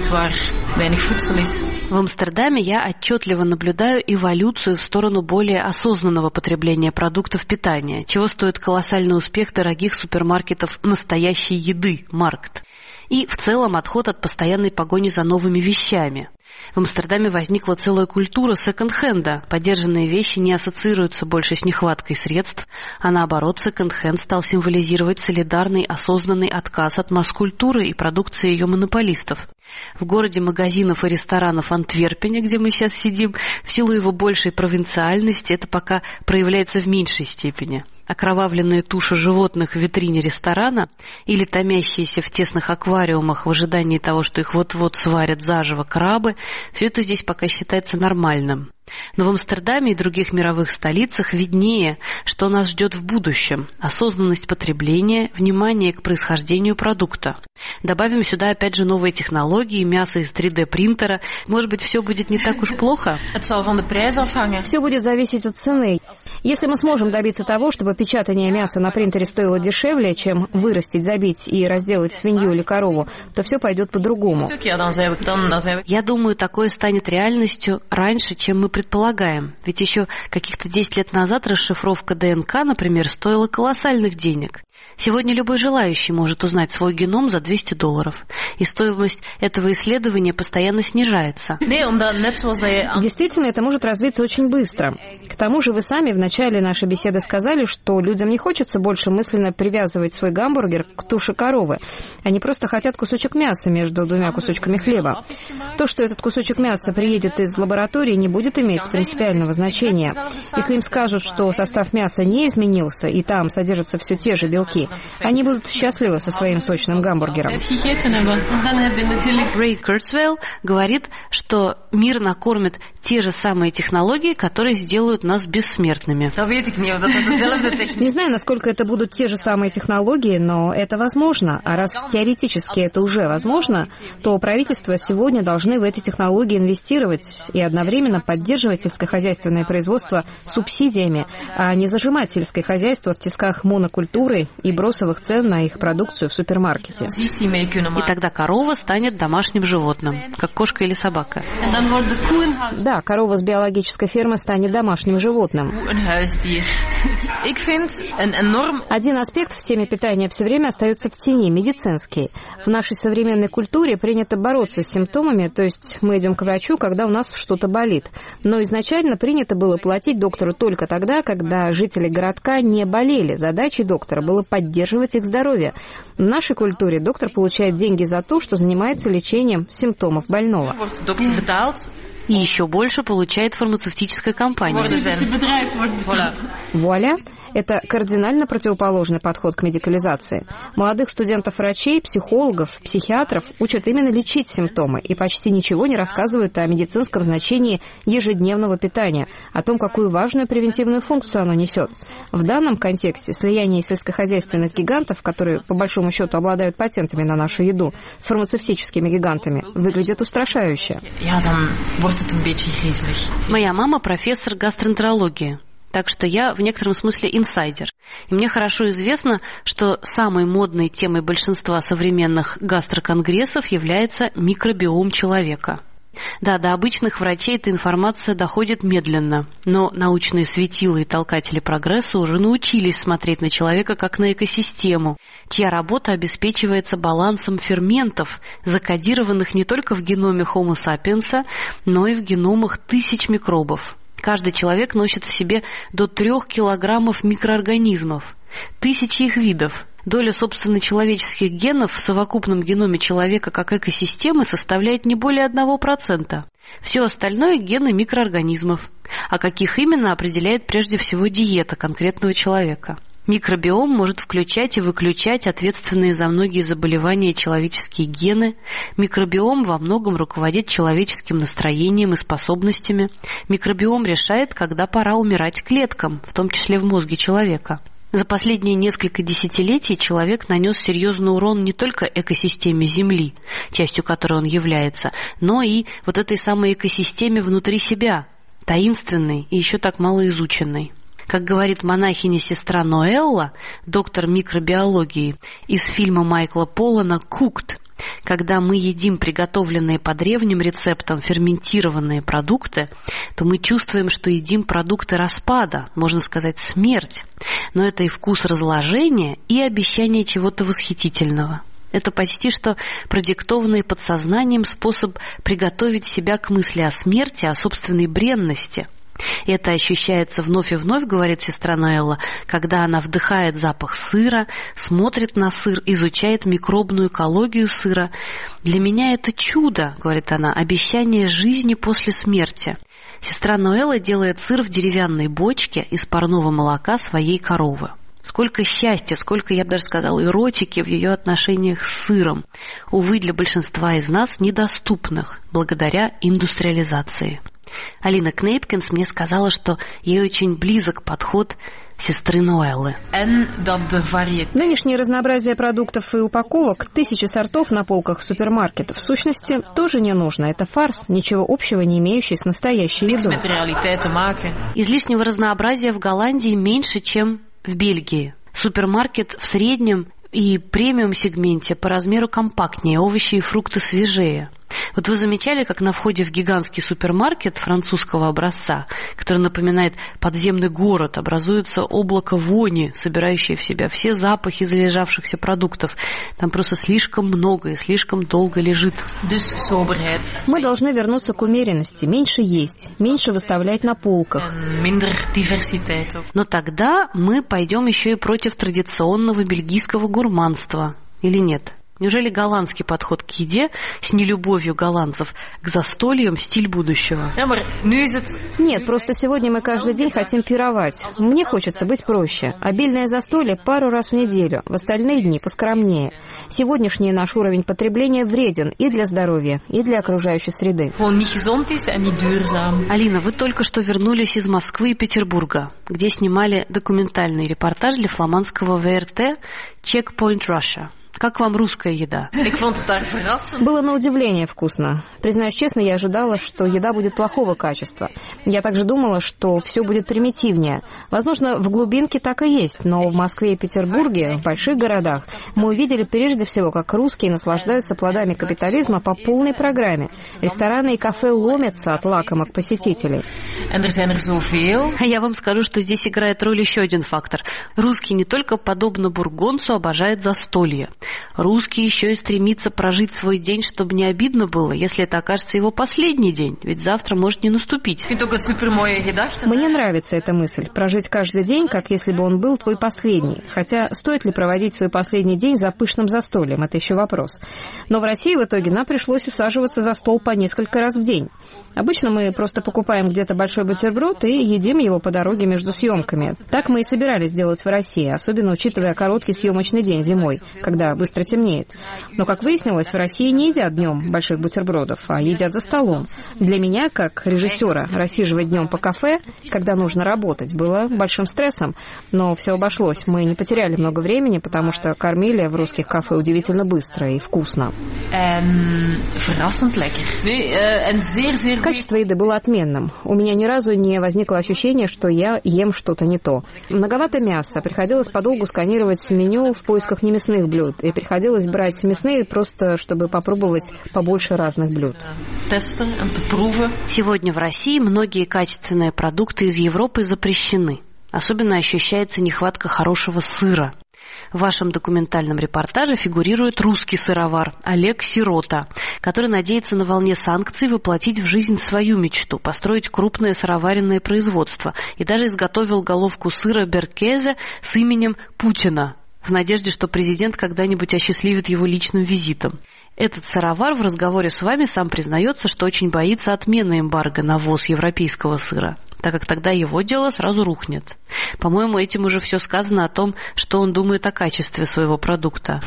В Амстердаме я отчетливо наблюдаю эволюцию в сторону более осознанного потребления продуктов питания, чего стоит колоссальный успех дорогих супермаркетов настоящей еды, Маркт. И в целом отход от постоянной погони за новыми вещами. В Амстердаме возникла целая культура секонд-хенда. Подержанные вещи не ассоциируются больше с нехваткой средств, а наоборот, секонд-хенд стал символизировать солидарный, осознанный отказ от масс-культуры и продукции ее монополистов. В городе магазинов и ресторанов Антверпене, где мы сейчас сидим, в силу его большей провинциальности это пока проявляется в меньшей степени. Окровавленные туши животных в витрине ресторана или томящиеся в тесных аквариумах в ожидании того, что их вот-вот сварят заживо крабы, все это здесь пока считается нормальным. Но в Амстердаме и других мировых столицах виднее, что нас ждет в будущем. Осознанность потребления, внимание к происхождению продукта. Добавим сюда опять же новые технологии, мясо из 3D-принтера. Может быть, все будет не так уж плохо? Все будет зависеть от цены. Если мы сможем добиться того, чтобы печатание мяса на принтере стоило дешевле, чем вырастить, забить и разделать свинью или корову, то все пойдет по-другому. Я думаю, такое станет реальностью раньше, чем мы предполагаем. Ведь еще каких-то 10 лет назад расшифровка ДНК, например, стоила колоссальных денег. Сегодня любой желающий может узнать свой геном за $200. И стоимость этого исследования постоянно снижается. Действительно, это может развиться очень быстро. К тому же вы сами в начале нашей беседы сказали, что людям не хочется больше мысленно привязывать свой гамбургер к туше коровы. Они просто хотят кусочек мяса между двумя кусочками хлеба. То, что этот кусочек мяса приедет из лаборатории, не будет иметь принципиального значения. Если им скажут, что состав мяса не изменился, и там содержатся все те же белки, они будут счастливы со своим сочным гамбургером. Рэй Курцвейл говорит, что мир накормит те же самые технологии, которые сделают нас бессмертными. Не знаю, насколько это будут те же самые технологии, но это возможно. А раз теоретически это уже возможно, то правительства сегодня должны в эти технологии инвестировать и одновременно поддерживать сельскохозяйственное производство субсидиями, а не зажимать сельское хозяйство в тисках монокультуры и перебросовых цен на их продукцию в супермаркете. И тогда корова станет домашним животным, как кошка или собака. Да, корова с биологической фермы станет домашним животным. Один аспект в теме питания все время остается в тени – медицинский. В нашей современной культуре принято бороться с симптомами, то есть мы идем к врачу, когда у нас что-то болит. Но изначально принято было платить доктору только тогда, когда жители городка не болели. Задачей доктора было поддерживать их здоровье. В нашей культуре доктор получает деньги за то, что занимается лечением симптомов больного. И еще больше получает фармацевтическая компания. Вуаля! Это кардинально противоположный подход к медикализации. Молодых студентов-врачей, психологов, психиатров учат именно лечить симптомы и почти ничего не рассказывают о медицинском значении ежедневного питания, о том, какую важную превентивную функцию оно несет. В данном контексте слияние сельскохозяйственных гигантов, которые по большому счету обладают патентами на нашу еду, с фармацевтическими гигантами, выглядит устрашающе. Моя мама профессор гастроэнтерологии. Так что я в некотором смысле инсайдер. И мне хорошо известно, что самой модной темой большинства современных гастроконгрессов является микробиом человека. Да, до обычных врачей эта информация доходит медленно, но научные светила и толкатели прогресса уже научились смотреть на человека как на экосистему, чья работа обеспечивается балансом ферментов, закодированных не только в геноме Homo sapiens, но и в геномах тысяч микробов. Каждый человек носит в себе до 3 килограммов микроорганизмов, тысячи их видов. Доля, собственно, человеческих генов в совокупном геноме человека как экосистемы составляет не более 1%. Все остальное – гены микроорганизмов. А каких именно, определяет прежде всего диета конкретного человека. Микробиом может включать и выключать ответственные за многие заболевания человеческие гены. Микробиом во многом руководит человеческим настроением и способностями. Микробиом решает, когда пора умирать клеткам, в том числе в мозге человека. За последние несколько десятилетий человек нанес серьезный урон не только экосистеме Земли, частью которой он является, но и вот этой самой экосистеме внутри себя, таинственной и еще так мало изученной. Как говорит монахиня-сестра Ноэлла, доктор микробиологии, из фильма Майкла Поллана «Cooked», когда мы едим приготовленные по древним рецептам ферментированные продукты, то мы чувствуем, что едим продукты распада, можно сказать, смерть. Но это и вкус разложения, и обещание чего-то восхитительного. Это почти что продиктованный подсознанием способ приготовить себя к мысли о смерти, о собственной бренности. Это ощущается вновь и вновь, говорит сестра Ноэлла, когда она вдыхает запах сыра, смотрит на сыр, изучает микробную экологию сыра. «Для меня это чудо», — говорит она, — «обещание жизни после смерти». Сестра Ноэлла делает сыр в деревянной бочке из парного молока своей коровы. Сколько счастья, сколько, я бы даже сказала, эротики в ее отношениях с сыром. Увы, для большинства из нас недоступных, благодаря индустриализации. Алина Кнейпкинс мне сказала, что ей очень близок подход сестры Ноэллы. Нынешнее разнообразие продуктов и упаковок, 1000 сортов на полках супермаркетов, в сущности, тоже не нужно. Это фарс, ничего общего не имеющий с настоящей едой. Излишнего разнообразия в Голландии меньше, чем в Бельгии. Супермаркет в среднем и премиум-сегменте по размеру компактнее, овощи и фрукты свежее. Вот вы замечали, как на входе в гигантский супермаркет французского образца, который напоминает подземный город, образуется облако вони, собирающее в себя все запахи залежавшихся продуктов. Там просто слишком много и слишком долго лежит. Мы должны вернуться к умеренности, меньше есть, меньше выставлять на полках. Но тогда мы пойдем еще и против традиционного бельгийского гурманства. Или нет? Неужели голландский подход к еде с нелюбовью голландцев к застольям стиль будущего? Нет, просто сегодня мы каждый день хотим пировать. Мне хочется быть проще. Обильное застолье пару раз в неделю, в остальные дни поскромнее. Сегодняшний наш уровень потребления вреден и для здоровья, и для окружающей среды. Алина, вы только что вернулись из Москвы и Петербурга, где снимали документальный репортаж для фламандского ВРТ «Checkpoint Russia». Как вам русская еда? Было на удивление вкусно. Признаюсь честно, я ожидала, что еда будет плохого качества. Я также думала, что все будет примитивнее. Возможно, в глубинке так и есть, но в Москве и Петербурге, в больших городах, мы увидели прежде всего, как русские наслаждаются плодами капитализма по полной программе. Рестораны и кафе ломятся от лакомок посетителей. Я вам скажу, что здесь играет роль еще один фактор. Русский не только, подобно бургонцу, обожает застолье. Русский еще и стремится прожить свой день, чтобы не обидно было, если это окажется его последний день, ведь завтра может не наступить. Мне нравится эта мысль, прожить каждый день, как если бы он был твой последний. Хотя стоит ли проводить свой последний день за пышным застольем, это еще вопрос. Но в России в итоге нам пришлось усаживаться за стол по несколько раз в день. Обычно мы просто покупаем где-то большой бутерброд и едим его по дороге между съемками. Так мы и собирались делать в России, особенно учитывая короткий съемочный день зимой, когда быстро темнеет. Но, как выяснилось, в России не едят днем больших бутербродов, а едят за столом. Для меня, как режиссера, рассиживать днем по кафе, когда нужно работать, было большим стрессом. Но все обошлось. Мы не потеряли много времени, потому что кормили в русских кафе удивительно быстро и вкусно. Качество еды было отменным. У меня ни разу не возникло ощущения, что я ем что-то не то. Многовато мяса. Приходилось подолгу сканировать меню в поисках немясных блюд. И приходилось брать мясные просто, чтобы попробовать побольше разных блюд. Сегодня в России многие качественные продукты из Европы запрещены. Особенно ощущается нехватка хорошего сыра. В вашем документальном репортаже фигурирует русский сыровар Олег Сирота, который надеется на волне санкций воплотить в жизнь свою мечту, построить крупное сыроваренное производство, и даже изготовил головку сыра Беркезе с именем Путина, в надежде, что президент когда-нибудь осчастливит его личным визитом. Этот сыровар в разговоре с вами сам признается, что очень боится отмены эмбарго на ввоз европейского сыра, так как тогда его дело сразу рухнет. По-моему, этим уже все сказано о том, что он думает о качестве своего продукта.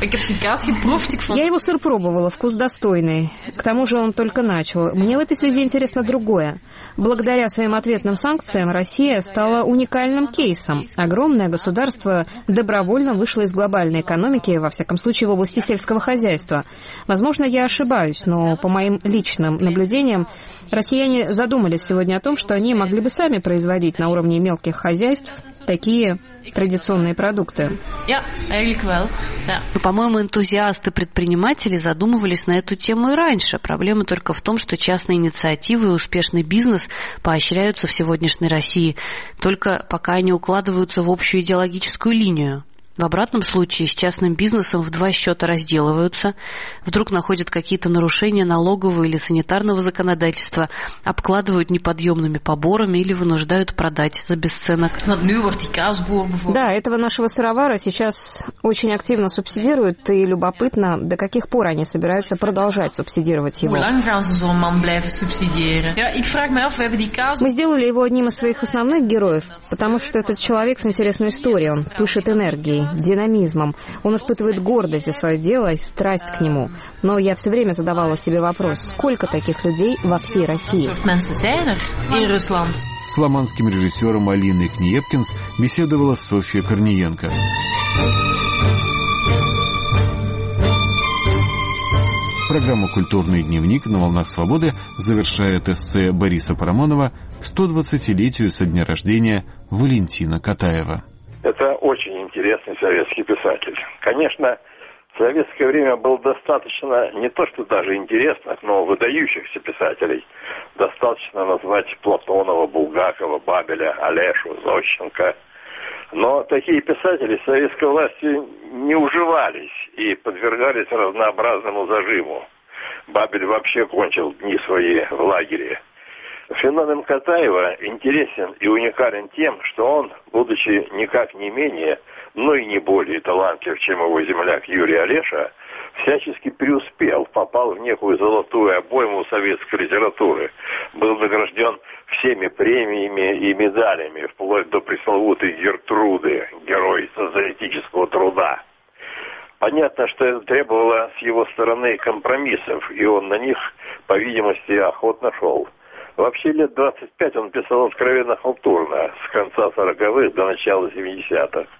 Я его сыр пробовала, вкус достойный. К тому же он только начал. Мне в этой связи интересно другое. Благодаря своим ответным санкциям Россия стала уникальным кейсом. Огромное государство добровольно вышло из глобальной экономики, во всяком случае в области сельского хозяйства. Возможно, я ошибаюсь, но по моим личным наблюдениям, россияне задумались сегодня о том, что они могли бы сами производить на уровне мелких хозяйств такие традиционные продукты. По-моему, энтузиасты-предприниматели задумывались на эту тему и раньше. Проблема только в том, что частные инициативы и успешный бизнес поощряются в сегодняшней России, только пока они укладываются в общую идеологическую линию. В обратном случае с частным бизнесом в два счета разделываются, вдруг находят какие-то нарушения налогового или санитарного законодательства, обкладывают неподъемными поборами или вынуждают продать за бесценок. Да, этого нашего сыровара сейчас очень активно субсидируют, и любопытно, до каких пор они собираются продолжать субсидировать его. Мы сделали его одним из своих основных героев, потому что этот человек с интересной историей, он пышет энергией, динамизмом. Он испытывает гордость за свое дело и страсть к нему. Но я все время задавала себе вопрос, сколько таких людей во всей России? С фламандским режиссером Алиной Книепкинс беседовала Софья Корниенко. Программу «Культурный дневник» на «Волнах свободы» завершает эссе Бориса Парамонова к 120-летию со дня рождения Валентина Катаева. Это очень интересный советский писатель. Конечно, в советское время было достаточно не то что даже интересных, но выдающихся писателей. Достаточно назвать Платонова, Булгакова, Бабеля, Олешу, Зощенко. Но такие писатели советской власти не уживались и подвергались разнообразному зажиму. Бабель вообще кончил дни свои в лагере. Феномен Катаева интересен и уникален тем, что он, будучи никак не менее, но и не более талантлив, чем его земляк Юрий Олеша, всячески преуспел, попал в некую золотую обойму советской литературы, был награжден всеми премиями и медалями, вплоть до пресловутой Гертруды, герой социалистического труда. Понятно, что это требовало с его стороны компромиссов, и он на них, по видимости, охотно шел. Вообще лет 25 он писал откровенно халтурно, с конца 40-х до начала 70-х.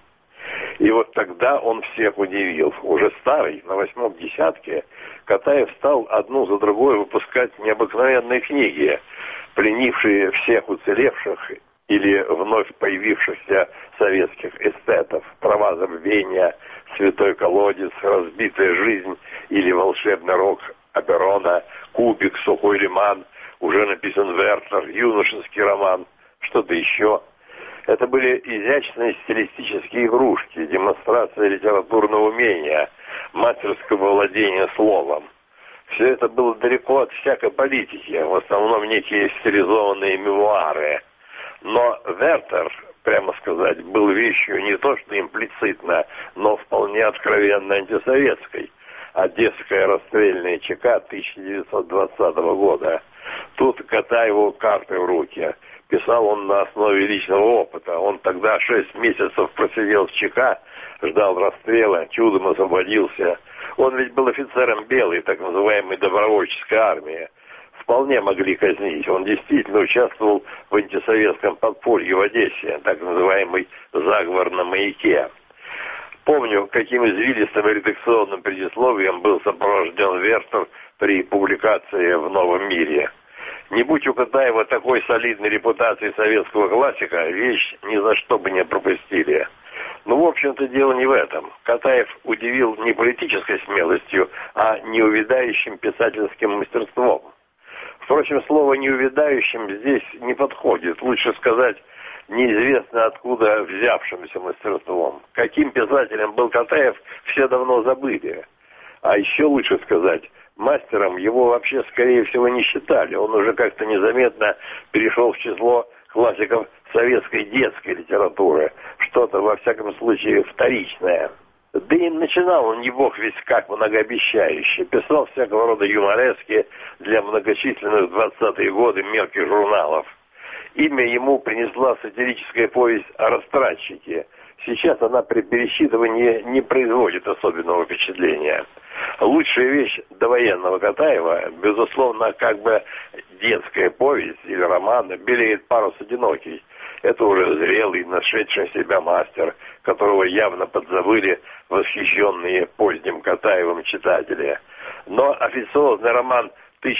И вот тогда он всех удивил. Уже старый, на 8-м десятке, Катаев стал одну за другой выпускать необыкновенные книги, пленившие всех уцелевших или вновь появившихся советских эстетов. «Права забвения», «Святой колодец», «Разбитая жизнь» или «Волшебный рок» Оперона, «Кубик», «Сухой лиман», уже написан Вертер, юношеский роман, что-то еще. Это были изящные стилистические игрушки, демонстрация литературного умения, мастерского владения словом. Все это было далеко от всякой политики, в основном некие стилизованные мемуары. Но Вертер, прямо сказать, был вещью не то что имплицитно, но вполне откровенно антисоветской. Одесская расстрельная ЧК 1920 года. Тут Катаеву карты в руки. Писал он на основе личного опыта. Он тогда 6 месяцев просидел в ЧК, ждал расстрела, чудом освободился. Он ведь был офицером белой, так называемой добровольческой армии. Вполне могли казнить. Он действительно участвовал в антисоветском подполье в Одессе, так называемый заговор на маяке. Помню, каким извилистым редакционным предисловием был сопровожден Вертер при публикации в «Новом мире». Не будь у Катаева такой солидной репутации советского классика, вещь ни за что бы не пропустили. Но, в общем-то, дело не в этом. Катаев удивил не политической смелостью, а неувядающим писательским мастерством. Впрочем, слово «неувядающим» здесь не подходит. Лучше сказать, неизвестно откуда взявшимся мастерством. Каким писателем был Катаев, все давно забыли. А еще лучше сказать, мастером его вообще, скорее всего, не считали. Он уже как-то незаметно перешел в число классиков советской детской литературы. Что-то, во всяком случае, вторичное. Да и начинал он не бог весть как многообещающе. Писал всякого рода юморески для многочисленных в 20-е годы мелких журналов. Имя ему принесла сатирическая повесть о растратчике. Сейчас она при пересчитывании не производит особенного впечатления. Лучшая вещь довоенного Катаева, безусловно, как бы детская повесть или роман «Белеет парус одинокий». Это уже зрелый, нашедший себя мастер, которого явно подзабыли восхищенные поздним Катаевым читатели. Но официозный роман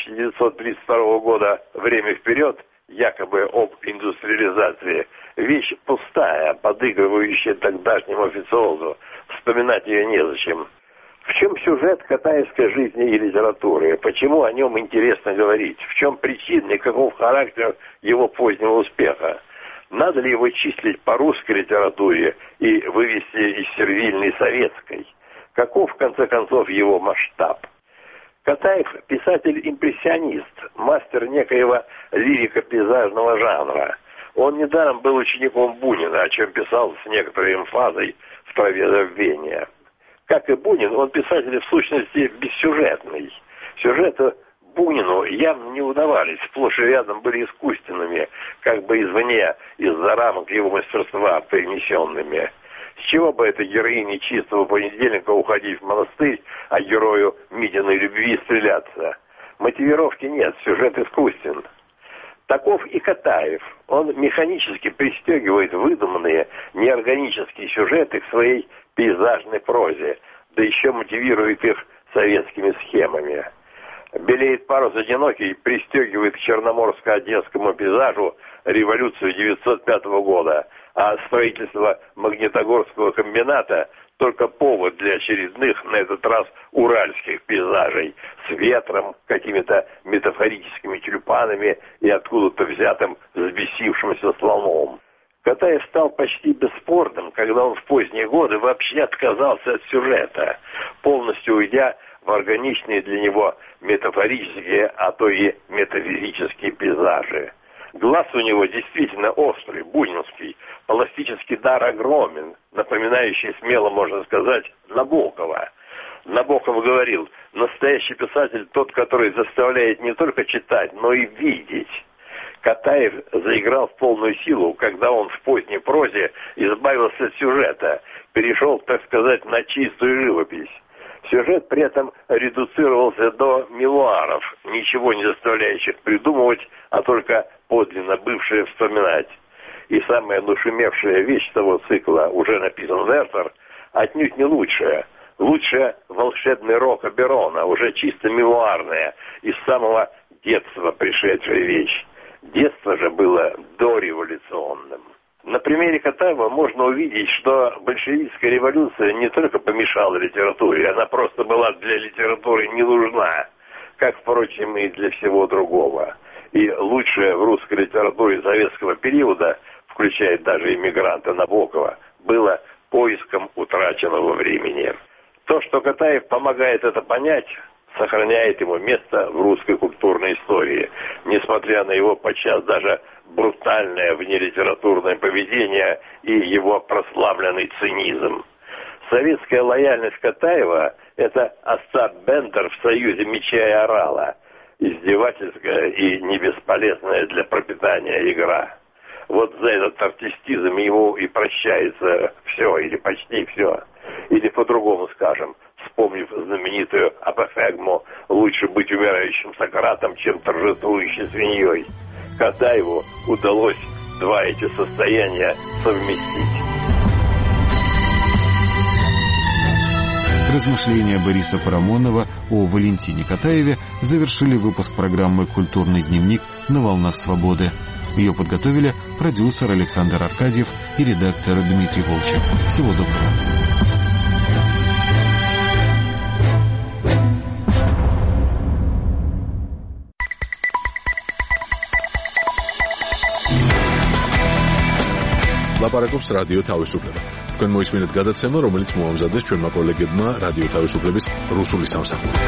1932 года «Время вперед», якобы об индустриализации, вещь пустая, подыгрывающая тогдашнему официозу. Вспоминать ее незачем. В чем сюжет катаевской жизни и литературы? Почему о нем интересно говорить? В чем причина и каков характер его позднего успеха? Надо ли его числить по русской литературе и вывести из сервильной советской? Каков, в конце концов, его масштаб? Катаев – писатель-импрессионист, мастер некоего лирико-пейзажного жанра. Он недаром был учеником Бунина, о чем писал с некоторой эмфазой в «Траве забвения». Как и Бунин, он писатель в сущности бессюжетный. Сюжеты Бунину явно не удавались, сплошь и рядом были искусственными, как бы извне, из-за рамок его мастерства перенесенными. С чего бы этой героине «Чистого понедельника» уходить в монастырь, а герою Митиной любви стреляться? Мотивировки нет, сюжет искусствен. Таков и Катаев. Он механически пристегивает выдуманные неорганические сюжеты к своей пейзажной прозе, да еще мотивирует их советскими схемами. «Белеет парус одинокий» пристегивает к черноморско-одесскому пейзажу революцию 1905 года, а строительство Магнитогорского комбината только повод для очередных, на этот раз, уральских пейзажей с ветром, какими-то метафорическими тюльпанами и откуда-то взятым взбесившимся слоном. Катаев стал почти бесспорным, когда он в поздние годы вообще отказался от сюжета, полностью уйдя в органичные для него метафорические, а то и метафизические пейзажи. Глаз у него действительно острый, бунинский, пластический дар огромен, напоминающий, смело можно сказать, Набокова. Набоков говорил: настоящий писатель тот, который заставляет не только читать, но и видеть. Катаев заиграл в полную силу, когда он в поздней прозе избавился от сюжета, перешел, так сказать, на чистую живопись. Сюжет при этом редуцировался до мемуаров, ничего не заставляющих придумывать, а только подлинно бывшее вспоминать. И самая нашумевшая вещь того цикла, уже написан Вертер, отнюдь не лучшая. Лучше волшебный рок Оберона, уже чисто мемуарная, из самого детства пришедшая вещь. Детство же было дореволюционным. На примере Катаева можно увидеть, что большевистская революция не только помешала литературе, она просто была для литературы не нужна, как, впрочем, и для всего другого. И лучшее в русской литературе советского периода, включая даже иммигранта Набокова, было поиском утраченного времени. То, что Катаев помогает это понять, сохраняет ему место в русской культурной истории, несмотря на его подчас даже брутальное внелитературное поведение и его прославленный цинизм. Советская лояльность Катаева – это Остап Бендер в «Союзе меча и орала», издевательская и не бесполезная для пропитания игра. Вот за этот артистизм ему и прощается все, или почти все. Или по-другому скажем, вспомнив знаменитую апофегму «Лучше быть умирающим Сократом, чем торжествующей свиньей». Катаеву удалось два эти состояния совместить. Размышления Бориса Парамонова о Валентине Катаеве завершили выпуск программы «Культурный дневник» на волнах свободы. Ее подготовили продюсер Александр Аркадьев и редактор Дмитрий Волчек. Всего доброго. ლაპარაკობს რადიო თავისუფლება. თქვენ მოისმინეთ გადაცემა, რომელიც მოამზადეს ჩვენმა კოლეგებმა რადიო თავისუფლების რუსული სამსახურიდან.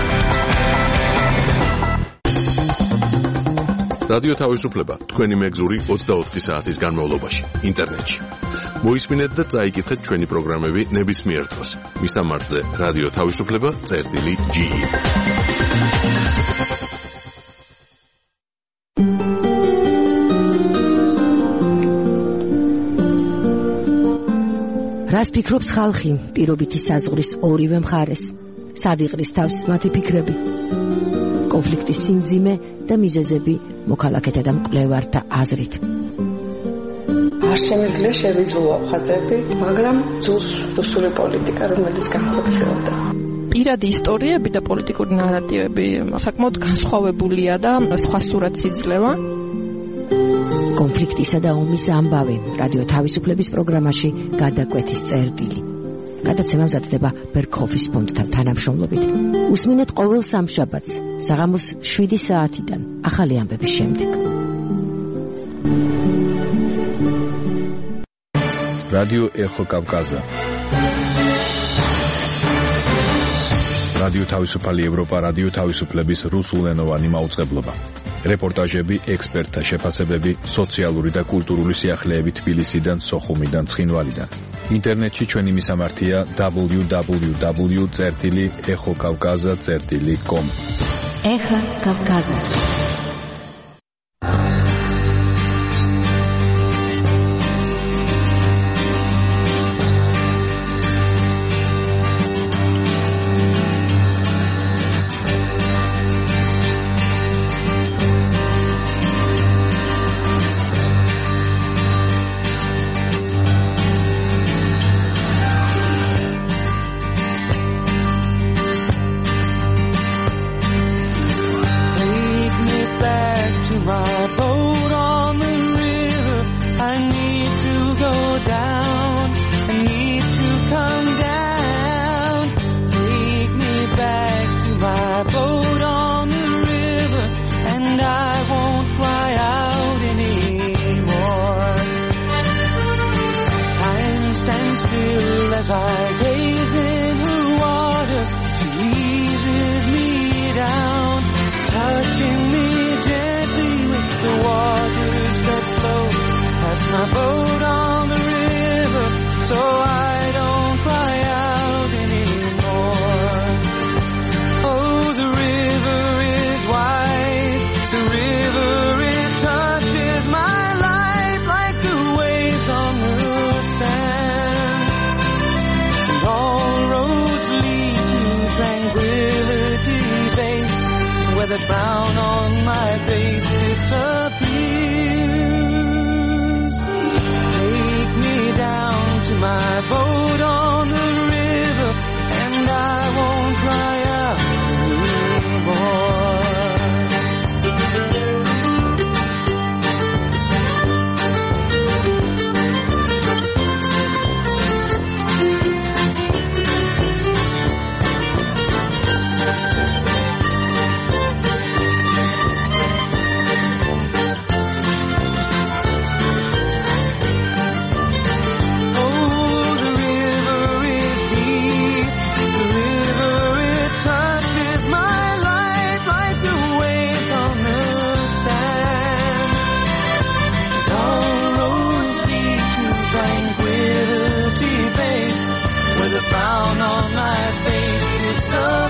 რადიო თავისუფლება თქვენი მეგზური 24 საათის განმავლობაში ინტერნეტში. მოისმინეთ და წაიკითხეთ ჩვენი პროგრამები ნებისმიერ დროს. მისამართზე რადიო თავისუფლება.ge რას ფიქრობს ხალხი პირობითი საზღვრის ორივე მხარეს? სად იყრის თავს მათი ფიქრები? კონფლიქტის სიმძიმე და მიზეზები მოქალაქეთა და მკვლევართა აზრით. არ შემიძლია შევიძულო ხაზები, მაგრამ ძულს რუსული პოლიტიკა, რომელიც განხორციელდა. პირადი ისტორიები და პოლიტიკური ნარატივები საკმაოდ განსხვავებულია და სხვა სურათს იძლევა. კონფლიქტისა და ომის ამბავი რადიო თავისუფლების პროგრამაში გადაკვეთის წერტილი. გადაცემა მზადდება ბერგჰოფის ფონდთან თანამშრომლობით. უსმინეთ ყოველ სამშაბათს საღამოს 7 საათიდან ახალი ამბების შემდეგ. რადიო ეხო კავკაზა. რადიო თავისუფალი ევროპა, რადიო თავისუფლების რუსულენოვანი მაუწყებლობა. რეპორტაჟები, ექსპერტთა შეფასებები, სოციალური და კულტურული სიახლეები თბილისიდან, სოხუმიდან, ცხინვალიდან. ინტერნეტში ჩვენი მისამართია www.exokavkaza.com. ეხა კავკაზა. Brown on my face disappears. time.